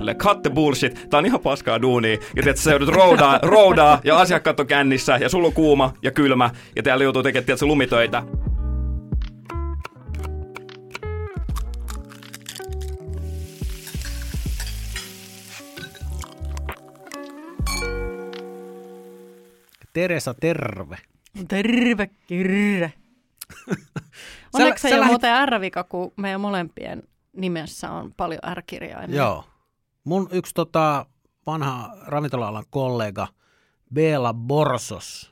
silleen, cut the bullshit, tää on ihan paskaa duunia. Ja tiedätkö, sä joudut roudaa ja asiakkaat on kännissä ja sulla on kuuma ja kylmä ja täällä joutuu tekemään tiedätkö, lumitöitä. Teresa, terve. Terve, kirre. Onneksi se ei ole muuten R-vika, kun meidän molempien nimessä on paljon R-kirjaimia. Joo. Mun yksi vanha ravintola-alan kollega, Bela Borsos,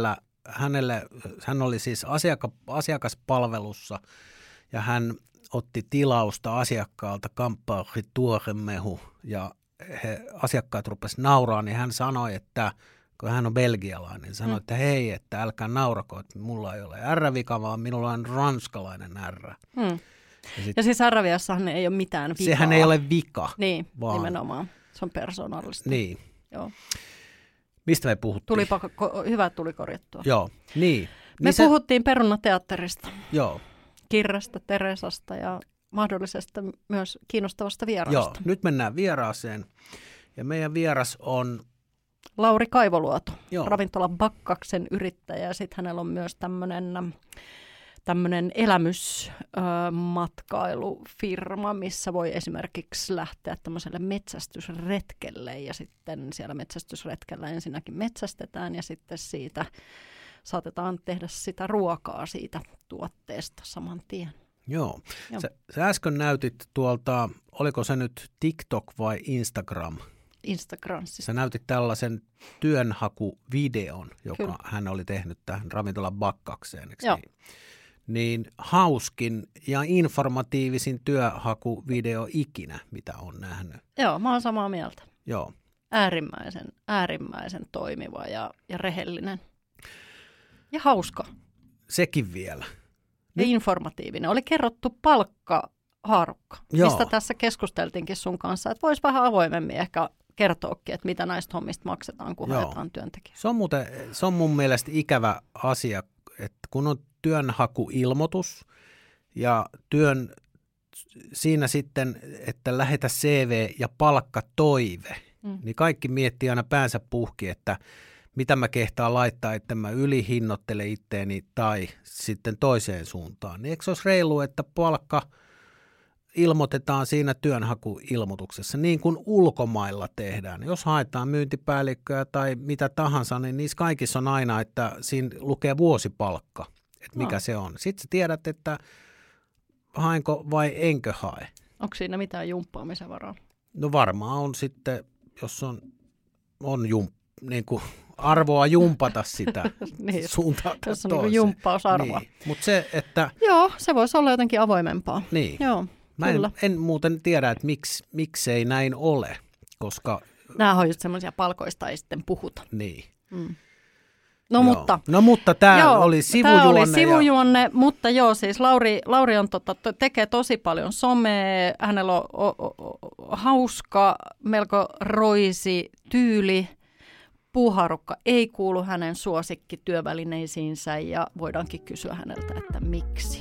hän oli siis asiakaspalvelussa ja hän otti tilausta asiakkaalta kamppaari tuoremehu ja asiakkaat rupesivat nauraa, niin hän sanoi, että kun hän on belgialainen, sanoi, että hei, että älkää naurako, että mulla ei ole R-vika, vaan minulla on ranskalainen R. Ja siis R-viassahan ei ole mitään vikaa. Sehän ei ole vika. Niin, vaan nimenomaan. Se on persoonallista. Niin. Joo. Mistä me puhuttiin? Hyvä, että tuli korjattua. Joo, niin. Me puhuttiin Perunateatterista. Joo. Kirrasta, Teresasta ja mahdollisesta myös kiinnostavasta vieraasta. Joo, nyt mennään vieraaseen. Ja meidän vieras on Lauri Kaivoluoto, ravintola Bakkaksen yrittäjä, ja sitten hänellä on myös tämmöinen elämysmatkailufirma, missä voi esimerkiksi lähteä tämmöiselle metsästysretkelle, ja sitten siellä metsästysretkellä ensinnäkin metsästetään, ja sitten siitä saatetaan tehdä sitä ruokaa siitä tuotteesta saman tien. Joo. Sä äsken näytit tuolta, oliko se nyt TikTok vai Instagram? Instagramissa. Sä näytit tällaisen työnhakuvideon, joka hän oli tehnyt tähän ravintolan Bakkakseen. Niin hauskin ja informatiivisin työhakuvideo ikinä, mitä on nähnyt. Joo, mä oon samaa mieltä. Joo. Äärimmäisen toimiva ja rehellinen. Ja hauska. Sekin vielä. Ja informatiivinen. Oli kerrottu palkkahaarukka, mistä tässä keskusteltiinkin sun kanssa, että voisi vähän avoimemmin ehkä kertoakin, että mitä näistä hommista maksetaan, kun haetaan työntekijä. Se on mun mielestä ikävä asia, että kun on työnhakuilmoitus ja siinä sitten, että lähetä CV ja palkkatoive, niin kaikki miettii aina päänsä puhki, että mitä mä kehtaan laittaa, että mä ylihinnoittele itteeni tai sitten toiseen suuntaan. Niin eikö se olisi reilu, että palkka ilmoitetaan siinä työnhakuilmoituksessa, niin kuin ulkomailla tehdään. Jos haetaan myyntipäällikköä tai mitä tahansa, niin niissä kaikissa on aina, että siinä lukee vuosipalkka, että mikä se on. Sitten sä tiedät, että haenko vai enkö hae. Onko siinä mitään jumppaamisen varaa? No varmaan on sitten, jos on niin kuin arvoa jumpata sitä niin, suuntaan tässä on niin jumppausarvoa. Niin. Mutta se, että joo, se voisi olla jotenkin avoimempaa. Niin. Joo, mä en muuten tiedä, että miksei näin ole, koska nämä on just semmoisia palkoista ei sitten puhuta. Niin. No mutta tämä oli sivujuonne. Tämä oli sivujuonne, mutta joo, siis Lauri on tekee tosi paljon somea, hänellä on hauska, melko roisi tyyli. Puuhaarukka ei kuulu hänen suosikkityövälineisiinsä ja voidaankin kysyä häneltä, että miksi.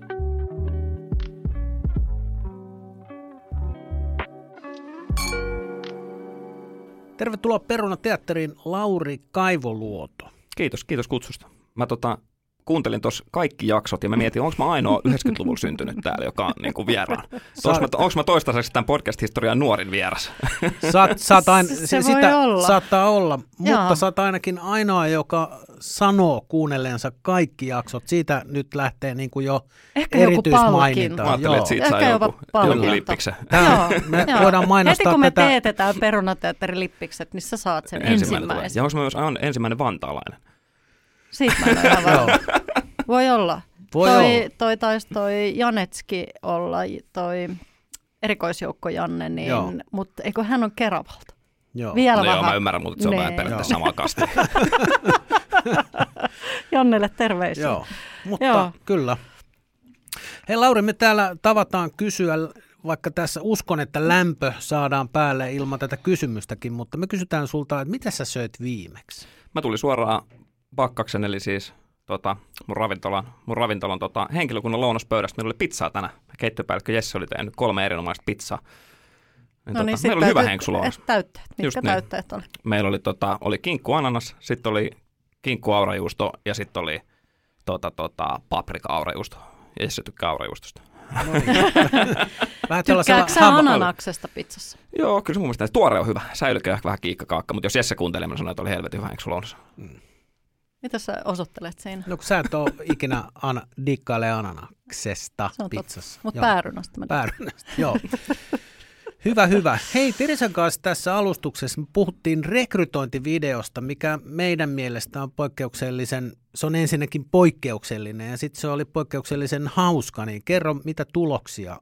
Tervetuloa Perunateatteriin, Lauri Kaivoluoto. Kiitos kutsusta. Mä kuuntelin tuossa kaikki jaksot ja mä mietin, onko mä ainoa 90-luvulla syntynyt täällä, joka on niin kuin vieraan. Onko mä toistaiseksi tämän podcast-historian nuorin vieras? Se voi olla. Saattaa olla, mutta sä oot ainakin ainoa, joka sanoo kuunnelleensa kaikki jaksot. Siitä nyt lähtee niin kuin jo erityismaininta. Mä ajattelin, että siitä saa joku lippiksen. Me voidaan mainostaa heti kun me tätä. teetetään Perunateatterin lippikset, niin sä saat sen ensimmäisen. Ja onko mä myös ensimmäinen vantaalainen? Siitä mä en ole aivan. Voi olla. Toi Janetski olla, toi erikoisjoukko Janne, niin, mutta eikö hän on Keravalta? Joo. Vielä vähän. Joo, mä ymmärrän, mutta se on vähän periaatteessa samaa kastia. Jannelle terveisiä. Joo, mutta kyllä. Hei Lauri, me täällä tavataan kysyä, vaikka tässä uskon, että lämpö saadaan päälle ilman tätä kysymystäkin, mutta me kysytään sulta, että mitä sä söit viimeksi? Mä tulin suoraan Bakkaksen, eli siis mun ravintolan henkilökunnan lounaspöydästä. Meillä oli pizzaa tänään. Keittiöpäällikkö Jesse oli tehnyt 3 erinomaista pizzaa. Niin meillä oli hyvä henksulounas. Täytteet. Mitkä niin. täytteet oli? Meillä oli kinkku ananas, sitten oli kinkku aurajuusto ja sitten oli paprika aurajuusto. Ja se tykkää aurajuustosta. No niin. Tykkääkö sä ananaksesta pizzassa? Joo, kyllä se mun mielestä tuore on hyvä. Säilykö ehkä vähän kiikkakaakka, mutta jos Jesse kuuntelee, mä sanoin, että oli helvetin hyvä henksulounas. Mitä sä osoittelet siinä? No kun sä et ole ikinä dikkaile ananaksesta pizzassa. Mutta päärynästä. Päärynästä, joo. Hyvä. Hei, Tirisan kanssa tässä alustuksessa me puhuttiin rekrytointivideosta, mikä meidän mielestä on se on ensinnäkin poikkeuksellinen ja sitten se oli poikkeuksellisen hauska, niin kerro mitä tuloksia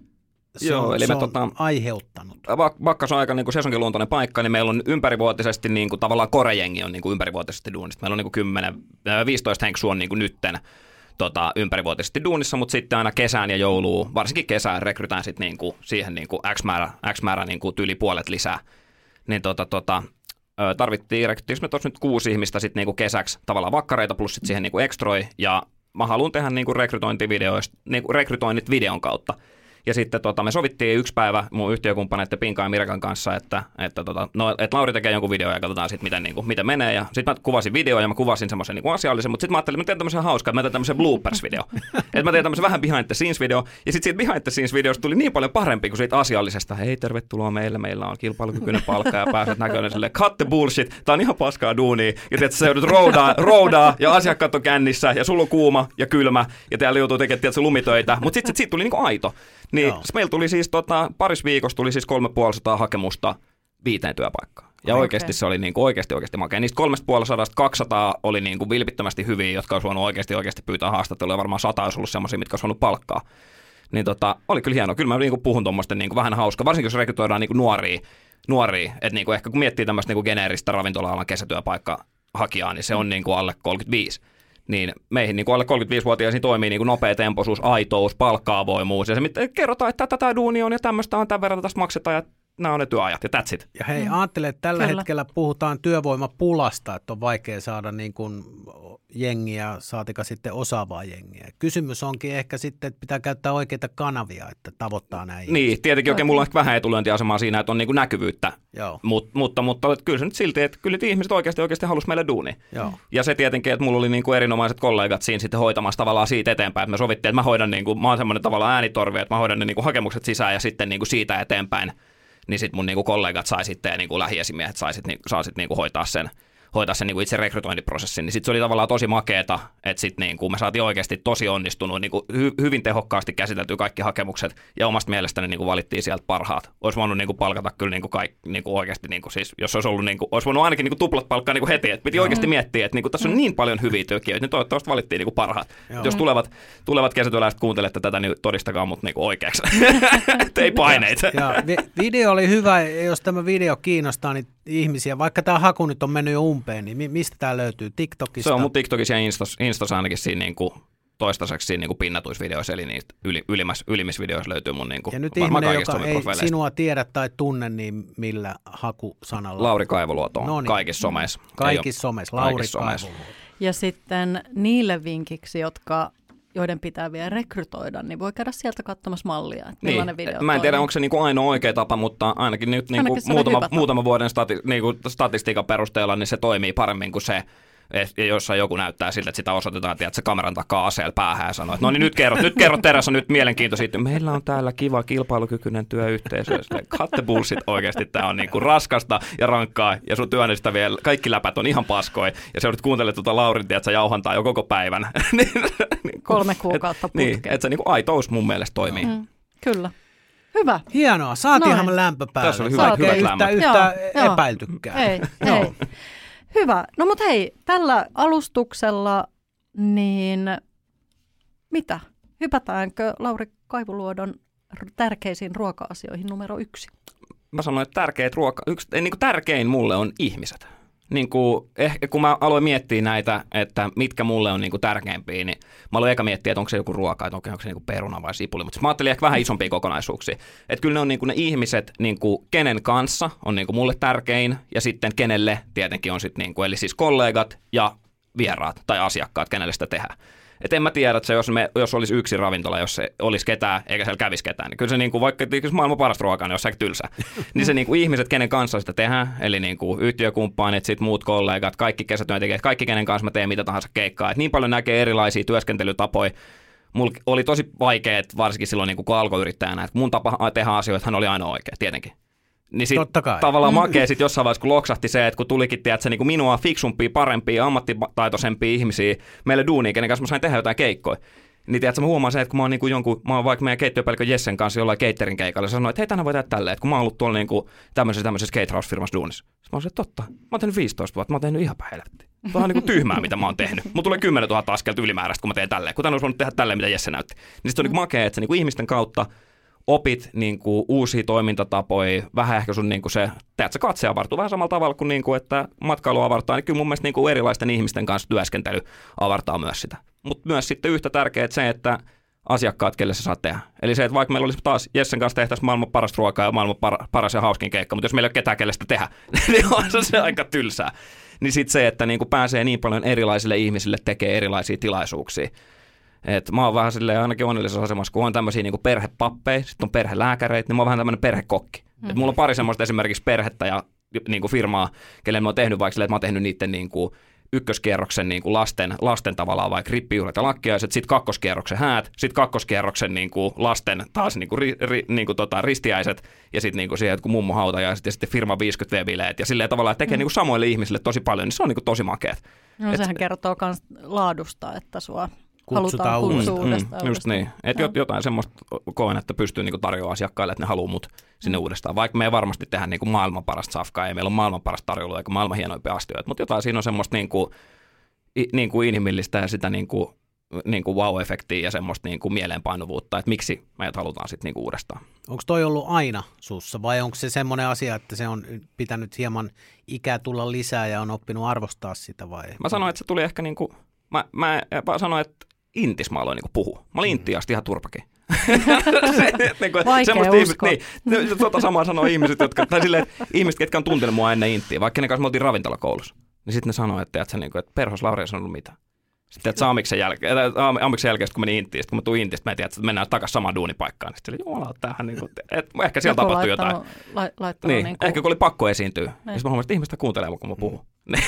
se on aiheuttanut. Vaikka se on aika niin sesonkiluontoinen paikka, niin meillä on ympärivuotisesti niin kuin, tavallaan korejengi on niin kuin ympärivuotisesti duunista. Meillä on niin 15 henksua on niin kuin nytten ympärivuotisesti duunissa, mutta sitten aina kesään ja jouluun, varsinkin kesään, rekrytään sitten niin kuin siihen niin kuin X määrä niin kuin yli puolet lisää. Niin rekryttiinkö me tuossa nyt 6 ihmistä sitten niin kuin kesäksi tavallaan vakkareita plus sitten siihen niin kuin ekstroi, ja mä haluan tehdä niin kuin rekrytoinnit videon kautta. Ja sitten me sovittiin yksi päivä mun yhtiökumppaneiden Pinka ja Mirakan kanssa, että Lauri tekee jonkun videon ja katsotaan sitten, miten menee. Ja sitten mä kuvasin videoa ja mä kuvasin semmoisen niin asiallisen, mutta sitten mä ajattelin, että mä teen tämmöisen hauskaa, että mä teen tämmöisen bloopers-video. Että mä teen tämmöisen vähän behind the scenes-video. Ja sitten siitä behind the scenes-videosta tuli niin paljon parempi kuin siitä asiallisesta. Hei, tervetuloa meillä on kilpailukykyinen palkka ja pääset näköinen silleen, cut the bullshit, tää on ihan paskaa duunia. Ja tiedät, sä joudut roudaa ja asiakkaat on kännissä ja sulla on kuuma ja kylmä ja täällä joutuu tekemään lumitöitä. Mutta sitten siitä tuli niin kuin aito. Niin meillä tuli siis parissa viikossa tuli siis 350 hakemusta 5 työpaikkaan. Ja oikeasti se oli niinku oikeasti makea. Niistä 350 200 oli niinku vilpittömästi hyviä, jotka olisi voinut oikeasti pyytää haastattelua. Varmaan 100 olisi ollut semmoisia, mitkä olisi voinut palkkaa. Niin oli kyllä hienoa. Kyllä mä niinku puhun tuommoista niinku vähän hauska, varsinkin jos rekrytoidaan niinku nuoria. Että niinku ehkä kun miettii tämmöistä niinku geneeristä ravintola-alan kesätyöpaikkahakijaa, niin se on niinku alle 35. Niin meihin niin alle 35-vuotiaisiin toimii niin nopea-tempoisuus, aitous, palkka-avoimuus ja se, mitä kerrotaan, että tätä duunia on ja tämmöistä on, tämän verran tästä maksetaan ja nämä on ne työajat ja that's it. Ja hei, ajattele, että tällä hetkellä puhutaan työvoimapulasta, että on vaikea saada niin kuin jengiä, saatika sitten osaavaa jengiä. Kysymys onkin ehkä sitten, että pitää käyttää oikeita kanavia, että tavoittaa näin. Niin, tietenkin oikein mulla on ehkä vähän etulyöntiasemaa siinä, että on niin kuin näkyvyyttä, mutta kyllä se nyt silti, että kyllä ihmiset oikeasti halusi meille duunia. Ja se tietenkin, että mulla oli niin kuin erinomaiset kollegat siinä sitten hoitamassa tavallaan siitä eteenpäin, että me sovittiin, että mä hoidan niin kuin, mä oon semmoinen tavallaan äänitorvi, että mä hoidan ne niin kuin hakemukset sisään ja sitten niin kuin siitä eteenpäin, niin sitten mun niin kuin kollegat sai sitten ja niin kuin lähiesimiehet saa sitten niin kuin hoitaa sen niin kuin itse rekrytointiprosessin, niin sitten se oli tavallaan tosi makeeta, että sitten niin kuin me saatiin oikeasti tosi onnistunut, niin kuin hyvin tehokkaasti käsitelty kaikki hakemukset, ja omasta mielestäni niin kuin valittiin sieltä parhaat. Olisi voinut niin kuin palkata kyllä niin kuin kaikki, niin kuin oikeasti, niin kuin siis, jos olisi ollut, niin kuin, olisi voinut ainakin niin kuin tuplat palkkaa niin kuin heti, että piti oikeasti miettiä, että niin kuin, tässä on niin paljon hyviä tekijöitä, niin toivottavasti valittiin niin kuin parhaat. Jos tulevat kesätyöläiset kuuntelette tätä, niin todistakaa mut niin kuin oikeaksi. Ei paineita. Video oli hyvä, jos tämä video kiinnostaa niin ihmisiä, vaikka tämä haku nyt on mennyt jo umpeen, niin mistä tämä löytyy? TikTokista? Se on mun TikTokissa ja Instassa ainakin siinä niin kuin toistaiseksi siinä niin kuin pinnatuisvideoissa, eli niistä ylimmissä videoissa löytyy mun niin kuin ja nyt ihminen, joka ei sinua tiedä tai tunne, niin millä hakusanalla? Lauri Kaivuluoto on kaikissa someissa. Kaikissa someissa, Lauri Kaivuluoto. Ja sitten niille vinkiksi, joiden pitää vielä rekrytoida, niin voi käydä sieltä katsomassa mallia, että millainen video mä en tiedä, onko se niinku ainoa oikea tapa, mutta ainakin nyt niinku muutama vuoden statistiikan perusteella niin se toimii paremmin kuin se, jossa joku näyttää siltä, että sitä osoitetaan, että se kameran takaa aseella päähän ja sanoo, että no niin nyt kerro Teressa nyt mielenkiintoista. Meillä on täällä kiva kilpailukykyinen työyhteisö. Cut the bullshit oikeasti. Tämä on niinku raskasta ja rankkaa ja sun työnnistä vielä kaikki läpät on ihan paskoja. Ja se joudut kuuntelemaan tuota Laurin, että sä jauhantaa jo koko päivän. 3 kuukautta putkeen. Niin, että se niinku aitous mun mielestä toimii. Kyllä. Hyvä. Hienoa, saatiinhan lämpö päälle. Tässä oli hyvät lämmöt. Yhtä epäiltykään. Ei. Hyvä. No mut hei, tällä alustuksella, niin mitä? Hypätäänkö Lauri Kaivuluodon tärkeisiin ruoka-asioihin numero 1? Mä sanoin, että tärkein mulle on ihmiset. Niin kuin, kun mä aloin miettiä näitä, että mitkä mulle on niin kuin tärkeimpiä, niin mä aloin eka miettiä, että onko se joku ruoka, että onko se niin kuin peruna vai sipuli. Mutta mä ajattelin ehkä vähän isompia kokonaisuuksia. Että kyllä ne on niin kuin ne ihmiset, niin kuin kenen kanssa on niin kuin mulle tärkein, ja sitten kenelle tietenkin on sitten, niin kuin, eli siis kollegat ja vieraat tai asiakkaat, kenelle sitä tehdään. Että en mä tiedä, että jos olisi yksi ravintola, jos se olisi ketään, eikä siellä kävisi ketään, niin kyllä se niin kuin, vaikka maailman parasta ruokaa, niin olisi aika tylsä. Niin se niin kuin ihmiset, kenen kanssa sitä tehdään, eli niin kuin yhtiökumppanit, sit muut kollegat, kaikki kesätyöntekijät, kaikki kenen kanssa mä teen mitä tahansa keikkaa. Et niin paljon näkee erilaisia työskentelytapoja. Mulla oli tosi vaikea, varsinkin silloin niin kuin alkoyrittäjänä, että mun tapa tehdä asioita hän oli aina oikea, tietenkin. Niin sit tavallaan makea sit jossain vaiheessa, kun loksahti se, että kun tulikin, tiedätkö, niin kuin minua fiksumpia, parempia, ammattitaitoisempia ihmisiä meille duuniin, kenen kanssa mä sain tehdä jotain keikkoja. Niin tiedätkö, mä huomaan se, että kun mä oon, niin kuin mä oon vaikka meidän keittiöpäällikön Jessen kanssa jollain caterin keikalla, ja sanoin, että hei, tänään voi tehdä tälleen, että kun mä oon ollut tuolla niin kuin tämmöisessä caterhouse-firmassa duunissa. Sitten mä oon se, että totta, mä oon tehnyt 15 vuotta, mä oon tehnyt ihan helvettiä. Tuo on niin kuin tyhmää, mitä mä oon tehnyt. Mulla tulee 10 000 askelta ylimääräistä, kun mä teen tälleen. Kun tänään olisi voinut tehdä tälleen, mitä Jesse näytti. Niin sitten on niin makea, että sä niin kuin ihmisten kautta opit niin kuin uusia toimintatapoja, vähän ehkä sun niin kuin se, teetkö, katse avartuu vähän samalla tavalla kuin, että matkailu avartaa, niin kyllä mun mielestä niin kuin erilaisten ihmisten kanssa työskentely avartaa myös sitä. Mutta myös sitten yhtä tärkeää se, että asiakkaat, kelle sä saat tehdä. Eli se, että vaikka meillä olisi taas Jessen kanssa tehtäisiin maailman parasta ruokaa ja maailman paras ja hauskin keikka, mutta jos meillä ei ole ketään, kelle sitä tehdä, niin on se aika tylsää. Niin sitten se, että niin kuin pääsee niin paljon erilaisille ihmisille tekee erilaisia tilaisuuksia. Et mä oon vähän silleen ainakin onnellisessa asemassa, kun on tämmöisiä niin kuin perhepappeja, sitten on perhelääkäreitä, niin mä oon vähän tämmöinen perhekokki. Et mulla on pari semmoista esimerkiksi perhettä ja niin kuin firmaa, kelle mä oon tehnyt vaikka silleen, että mä oon tehnyt niiden niin kuin ykköskierroksen niin kuin lasten tavallaan vaikka rippijuhlat ja lakkiaiset, sitten kakkoskierroksen häät, sitten kakkoskierroksen niin kuin lasten taas niin kuin ristiäiset ja sitten niin kuin siihen jotkut mummohautajaiset ja sitten firman 50V-bileet ja silleen tavallaan tekee niin kuin samoille ihmisille tosi paljon, niin se on niin kuin tosi makeat. No sehän kertoo myös laadusta, että sua halutaan kutsua uudestaan. Just niin, että jotain semmoista koen, että pystyy niin kuin tarjoamaan asiakkaille, että ne haluaa mut sinne uudestaan. Vaikka me ei varmasti tehdä niin kuin maailman parasta safkaa, ei meillä ole maailman parasta tarjoulua eikä maailman hienoimpia astioita, mutta jotain siinä on semmoista niin kuin inhimillistä ja sitä niin kuin wow-efektiä ja semmoista niin kuin mieleenpainuvuutta, että miksi meidät halutaan sitten niin kuin uudestaan. Onko toi ollut aina sussa vai onko se semmoinen asia, että se on pitänyt hieman ikää tulla lisää ja on oppinut arvostaa sitä vai? Mä sanoin, että se tuli ehkä niin kuin, mä sanoin, että intis mä aloin niin kuin puhua. Mä olin intti asti ihan turpakin. Vaikea uskoa. Niin, samaa sanoo ihmiset, tai silleen, ihmiset, ketkä on tuntenut mua ennen inttiä, vaikka kenen kanssa me oltiin ravintolakoulussa. Niin sitten ne sanoo, että perhos Lauri ei sanonut mitään. Sitten että Amiksen jälkeen, kun meni inttiin, kun mä tuun intistä, mä tiedän, että mennään takaisin samaan duunipaikkaan. Niin sitten jumala, tämähän niin kuin, ehkä siellä tapahtui jotain. Niin, ehkä kun oli pakko esiintyä. Niin sitten mä huomasin, että ihmistä kuuntelee, kun mä puhun.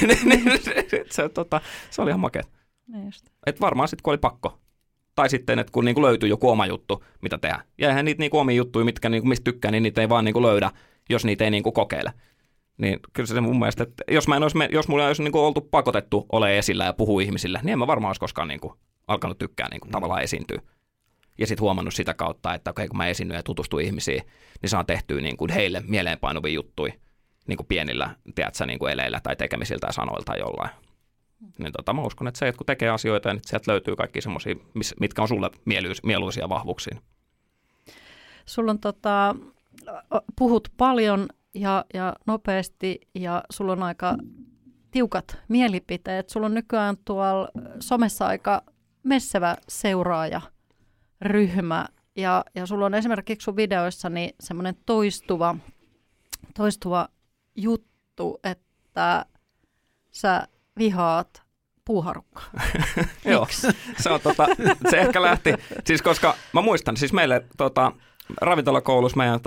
Se oli ihan makea. Että varmaan sitten kun oli pakko. Tai sitten, että kun niinku löytyy joku oma juttu, mitä tehdä. Ja eihän niitä niinku omia juttuja, mitkä niinku, mistä tykkää, niin niitä ei vaan niinku löydä, jos niitä ei niinku kokeile. Niin kyllä se mun mielestä, että jos mulla olisi niinku oltu pakotettu ole esillä ja puhua ihmisille, niin en mä varmaan olisi koskaan niinku alkanut tykkää niinku tavallaan esiintyä. Ja sitten huomannut sitä kautta, että okei, kun mä esiinnyn ja tutustun ihmisiin, niin saan tehtyä niinku heille mieleenpainuvia juttuja niinku pienillä, tiedätkö, niinku eleillä tai tekemisiltä tai sanoilta tai jollain. Niin mä uskon, että se, että kun tekee asioita, niin sieltä löytyy kaikki semmoisia, mitkä on sulle mieluisia vahvuuksia. Sulla on puhut paljon ja nopeasti ja sulla on aika tiukat mielipiteet. Sulla on nykyään tuolla somessa aika messevä seuraajaryhmä ja sulla on esimerkiksi sun videoissani semmoinen toistuva juttu, että sä vihaat puuharukkaa. Joo, se ehkä lähti, siis koska mä muistan, siis meille ravintolakoulussa meidän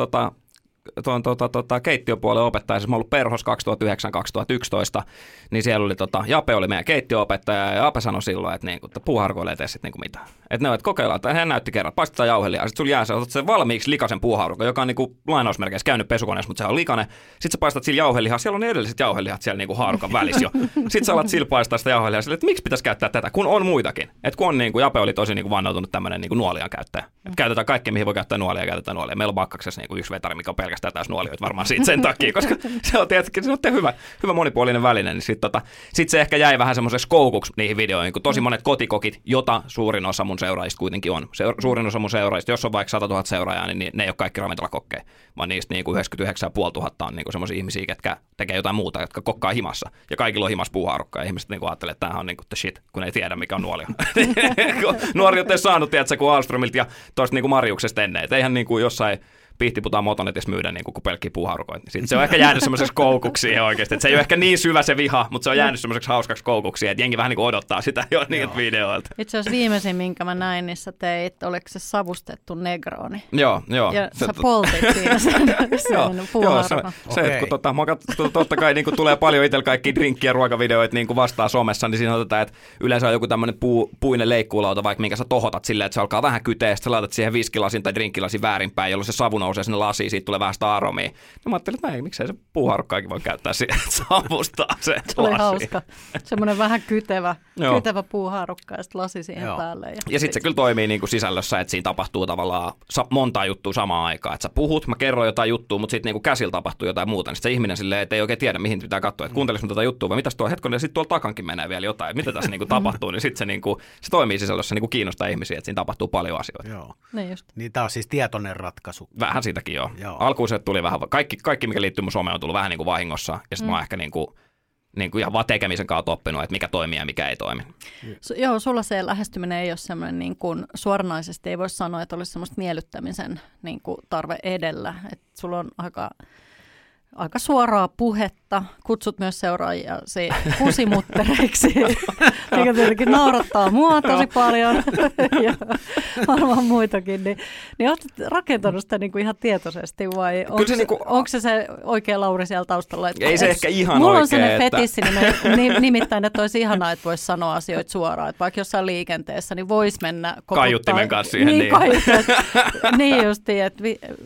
keittiöpuolen opettaja, siis mä ollut Perhos 2009-2011, niin siellä oli Jape oli meidän keittiöopettaja ja Jape sanoi silloin, että, niinku, että puuharukoille ei tee sitten niinku mitään. Että ne kokeillaan, että hän näytti kerran, paistetaan jauhelia, sitten sulla jää se, otat sen valmiiksi likaisen puuharukon, joka on niinku lainausmerkeissä käynyt pesukoneessa, mutta se on likainen. Sitten sä paistat sillä jauhelihaa, siellä on ne edelliset jauhelihat siellä niinku haarukan välissä jo. Sitten sä alat sillä paistaa sitä jauhelihaa sille, että miksi pitäisi käyttää tätä, kun on muitakin. Että kun on niinku, Jape oli tosi niinku vannoutunut tämmöinen niinku nuolian käyttäjä. Että käytetään kaikki, mihin voi käyttää nuolia, käytetään nuolia. Meillä on Bakkaksessa niinku yksi vetari, mikä on pelkästään täys nuolioita varmaan siitä sen takia, koska se on tietenkin hyvä monipuolinen väline, niin sitten se ehkä jäi vähän semmoiseksi koukuksi niihin videoihin, kun tosi monet kotikokit, jota suurin osa mun seuraajista kuitenkin on. Suurin osa mun seuraajista, jos on vaikka 100 000 seuraajaa, niin ne ei ole kaikki ravintolakokkeja, vaan niistä niin kuin 99 500 on niin kuin semmoisia ihmisiä, ketkä tekee jotain muuta, jotka kokkaa himassa. Ja kaikilla on himas puuhaarukka, ja ihmiset niin kuin ajattelee, että tämähän on niin kuin the shit, kun ei tiedä, mikä on nuolio. Nuoriot ei saanut, tiedätkö, kuin Alströmiltä ja tuosta niin kuin Marjuksesta ennen. Et eihän niin kuin jossain pihtiputaan motonetissä myydä niin kuin pelkkiä puuhaurukoita. Sitten se on ehkä jäänyt semmoiseksi koukuksi siihen oikeasti. Että se ei ole ehkä niin syvä se viha, mutta se on jäänyt semmoiseksi hauskaksi koukuksi, että jengi vähän niin kuin odottaa sitä jo niiltä videoilta. Itse asiassa viimeisin, minkä mä näin, niin sä teit, oliko se savustettu Negroni? Joo. Ja sä poltit siinä sen puuhaurukon. Se, että kun totta kai niin kuin tulee paljon itsellä kaikki drinkki- ja ruokavideoita niin kuin vastaan somessa, niin siinä otetaan, että yleensä on joku tämmöinen puinen leikkuulauta, vaikka minkä sä tohotat silleen, että se alkaa vähän kyteä, sitten sä laitat siihen viskilasin tai drinkkilasin väärinpäin, jolloin se savu nousee sinne lasiin, siitä tulee vähän sitä aromia. Ja mä ajattelin, että miksei se puuhaurukkaakin voi käyttää siihen, että savustaa se lasi. Oli hauska. Semmoinen vähän kytevä puuhaarukka ja sitten lasi siihen päälle. Ja sitten se kyllä toimii niin kuin sisällössä, että siinä tapahtuu tavallaan monta juttua samaan aikaan. Että sä puhut, mä kerron jotain juttua, mutta sitten niin käsillä tapahtuu jotain muuta. Niin sitten se ihminen silleen, että ei oikein tiedä, mihin pitää katsoa. Että kuuntelis mä tätä juttua vai mitäs tuo hetken, ja sitten tuolla takankin menee vielä jotain. Mitä tässä niin kuin tapahtuu, niin sitten se, niin kuin, se toimii sisällössä niin kuin kiinnostaa ihmisiä, että siinä tapahtuu paljon asioita. Joo. Niin tämä on siis tietoinen ratkaisu. Vähän siitäkin joo. Alkuun se tuli vähän, kaikki mikä liittyy mun someen on tullut vähän niin kuin vahingossa. Ja sitten mä oon ehkä niin kuin ihan vaan tekemisen kautta oppinut, että mikä toimii ja mikä ei toimi. Joo, sulla se lähestyminen ei ole semmoinen niin kuin suoranaisesti, ei voi sanoa, että olisi semmoista miellyttämisen niin kuin tarve edellä. Että sulla on aika suoraa puhetta, kutsut myös seuraajia kusimuttereiksi, mikä tietenkin naurattaa mua tosi paljon ja varmaan muitakin. Niin olet rakentanut sitä niin kuin ihan tietoisesti vai onko se oikea Lauri siellä taustalla? Että ei se ehkä ihan mulla oikein. On sellainen fetissi, nimittäin, että olisi ihanaa, että voisi sanoa asioita suoraan. Että vaikka jossain liikenteessä, niin voisi mennä kaiuttimen kanssa siihen. Niin justiin, että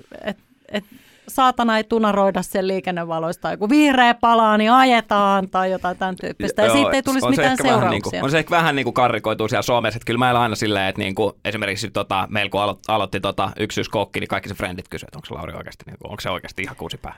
saatana ei tunaroida sen liikennevaloista, joku vihreä palaa, niin ajetaan tai jotain tämän tyyppistä. Ja siitä ei tulisi mitään seurauksia. On se ehkä vähän niin kuin karrikoituu siellä somessa, että kyllä meillä aina silleen, että niin kuin, esimerkiksi meillä kun aloitti yksityiskokki, niin kaikki se frendit kysyivät, että onko se Lauri oikeasti, niin kuin, onko se oikeasti ihan kuusipää.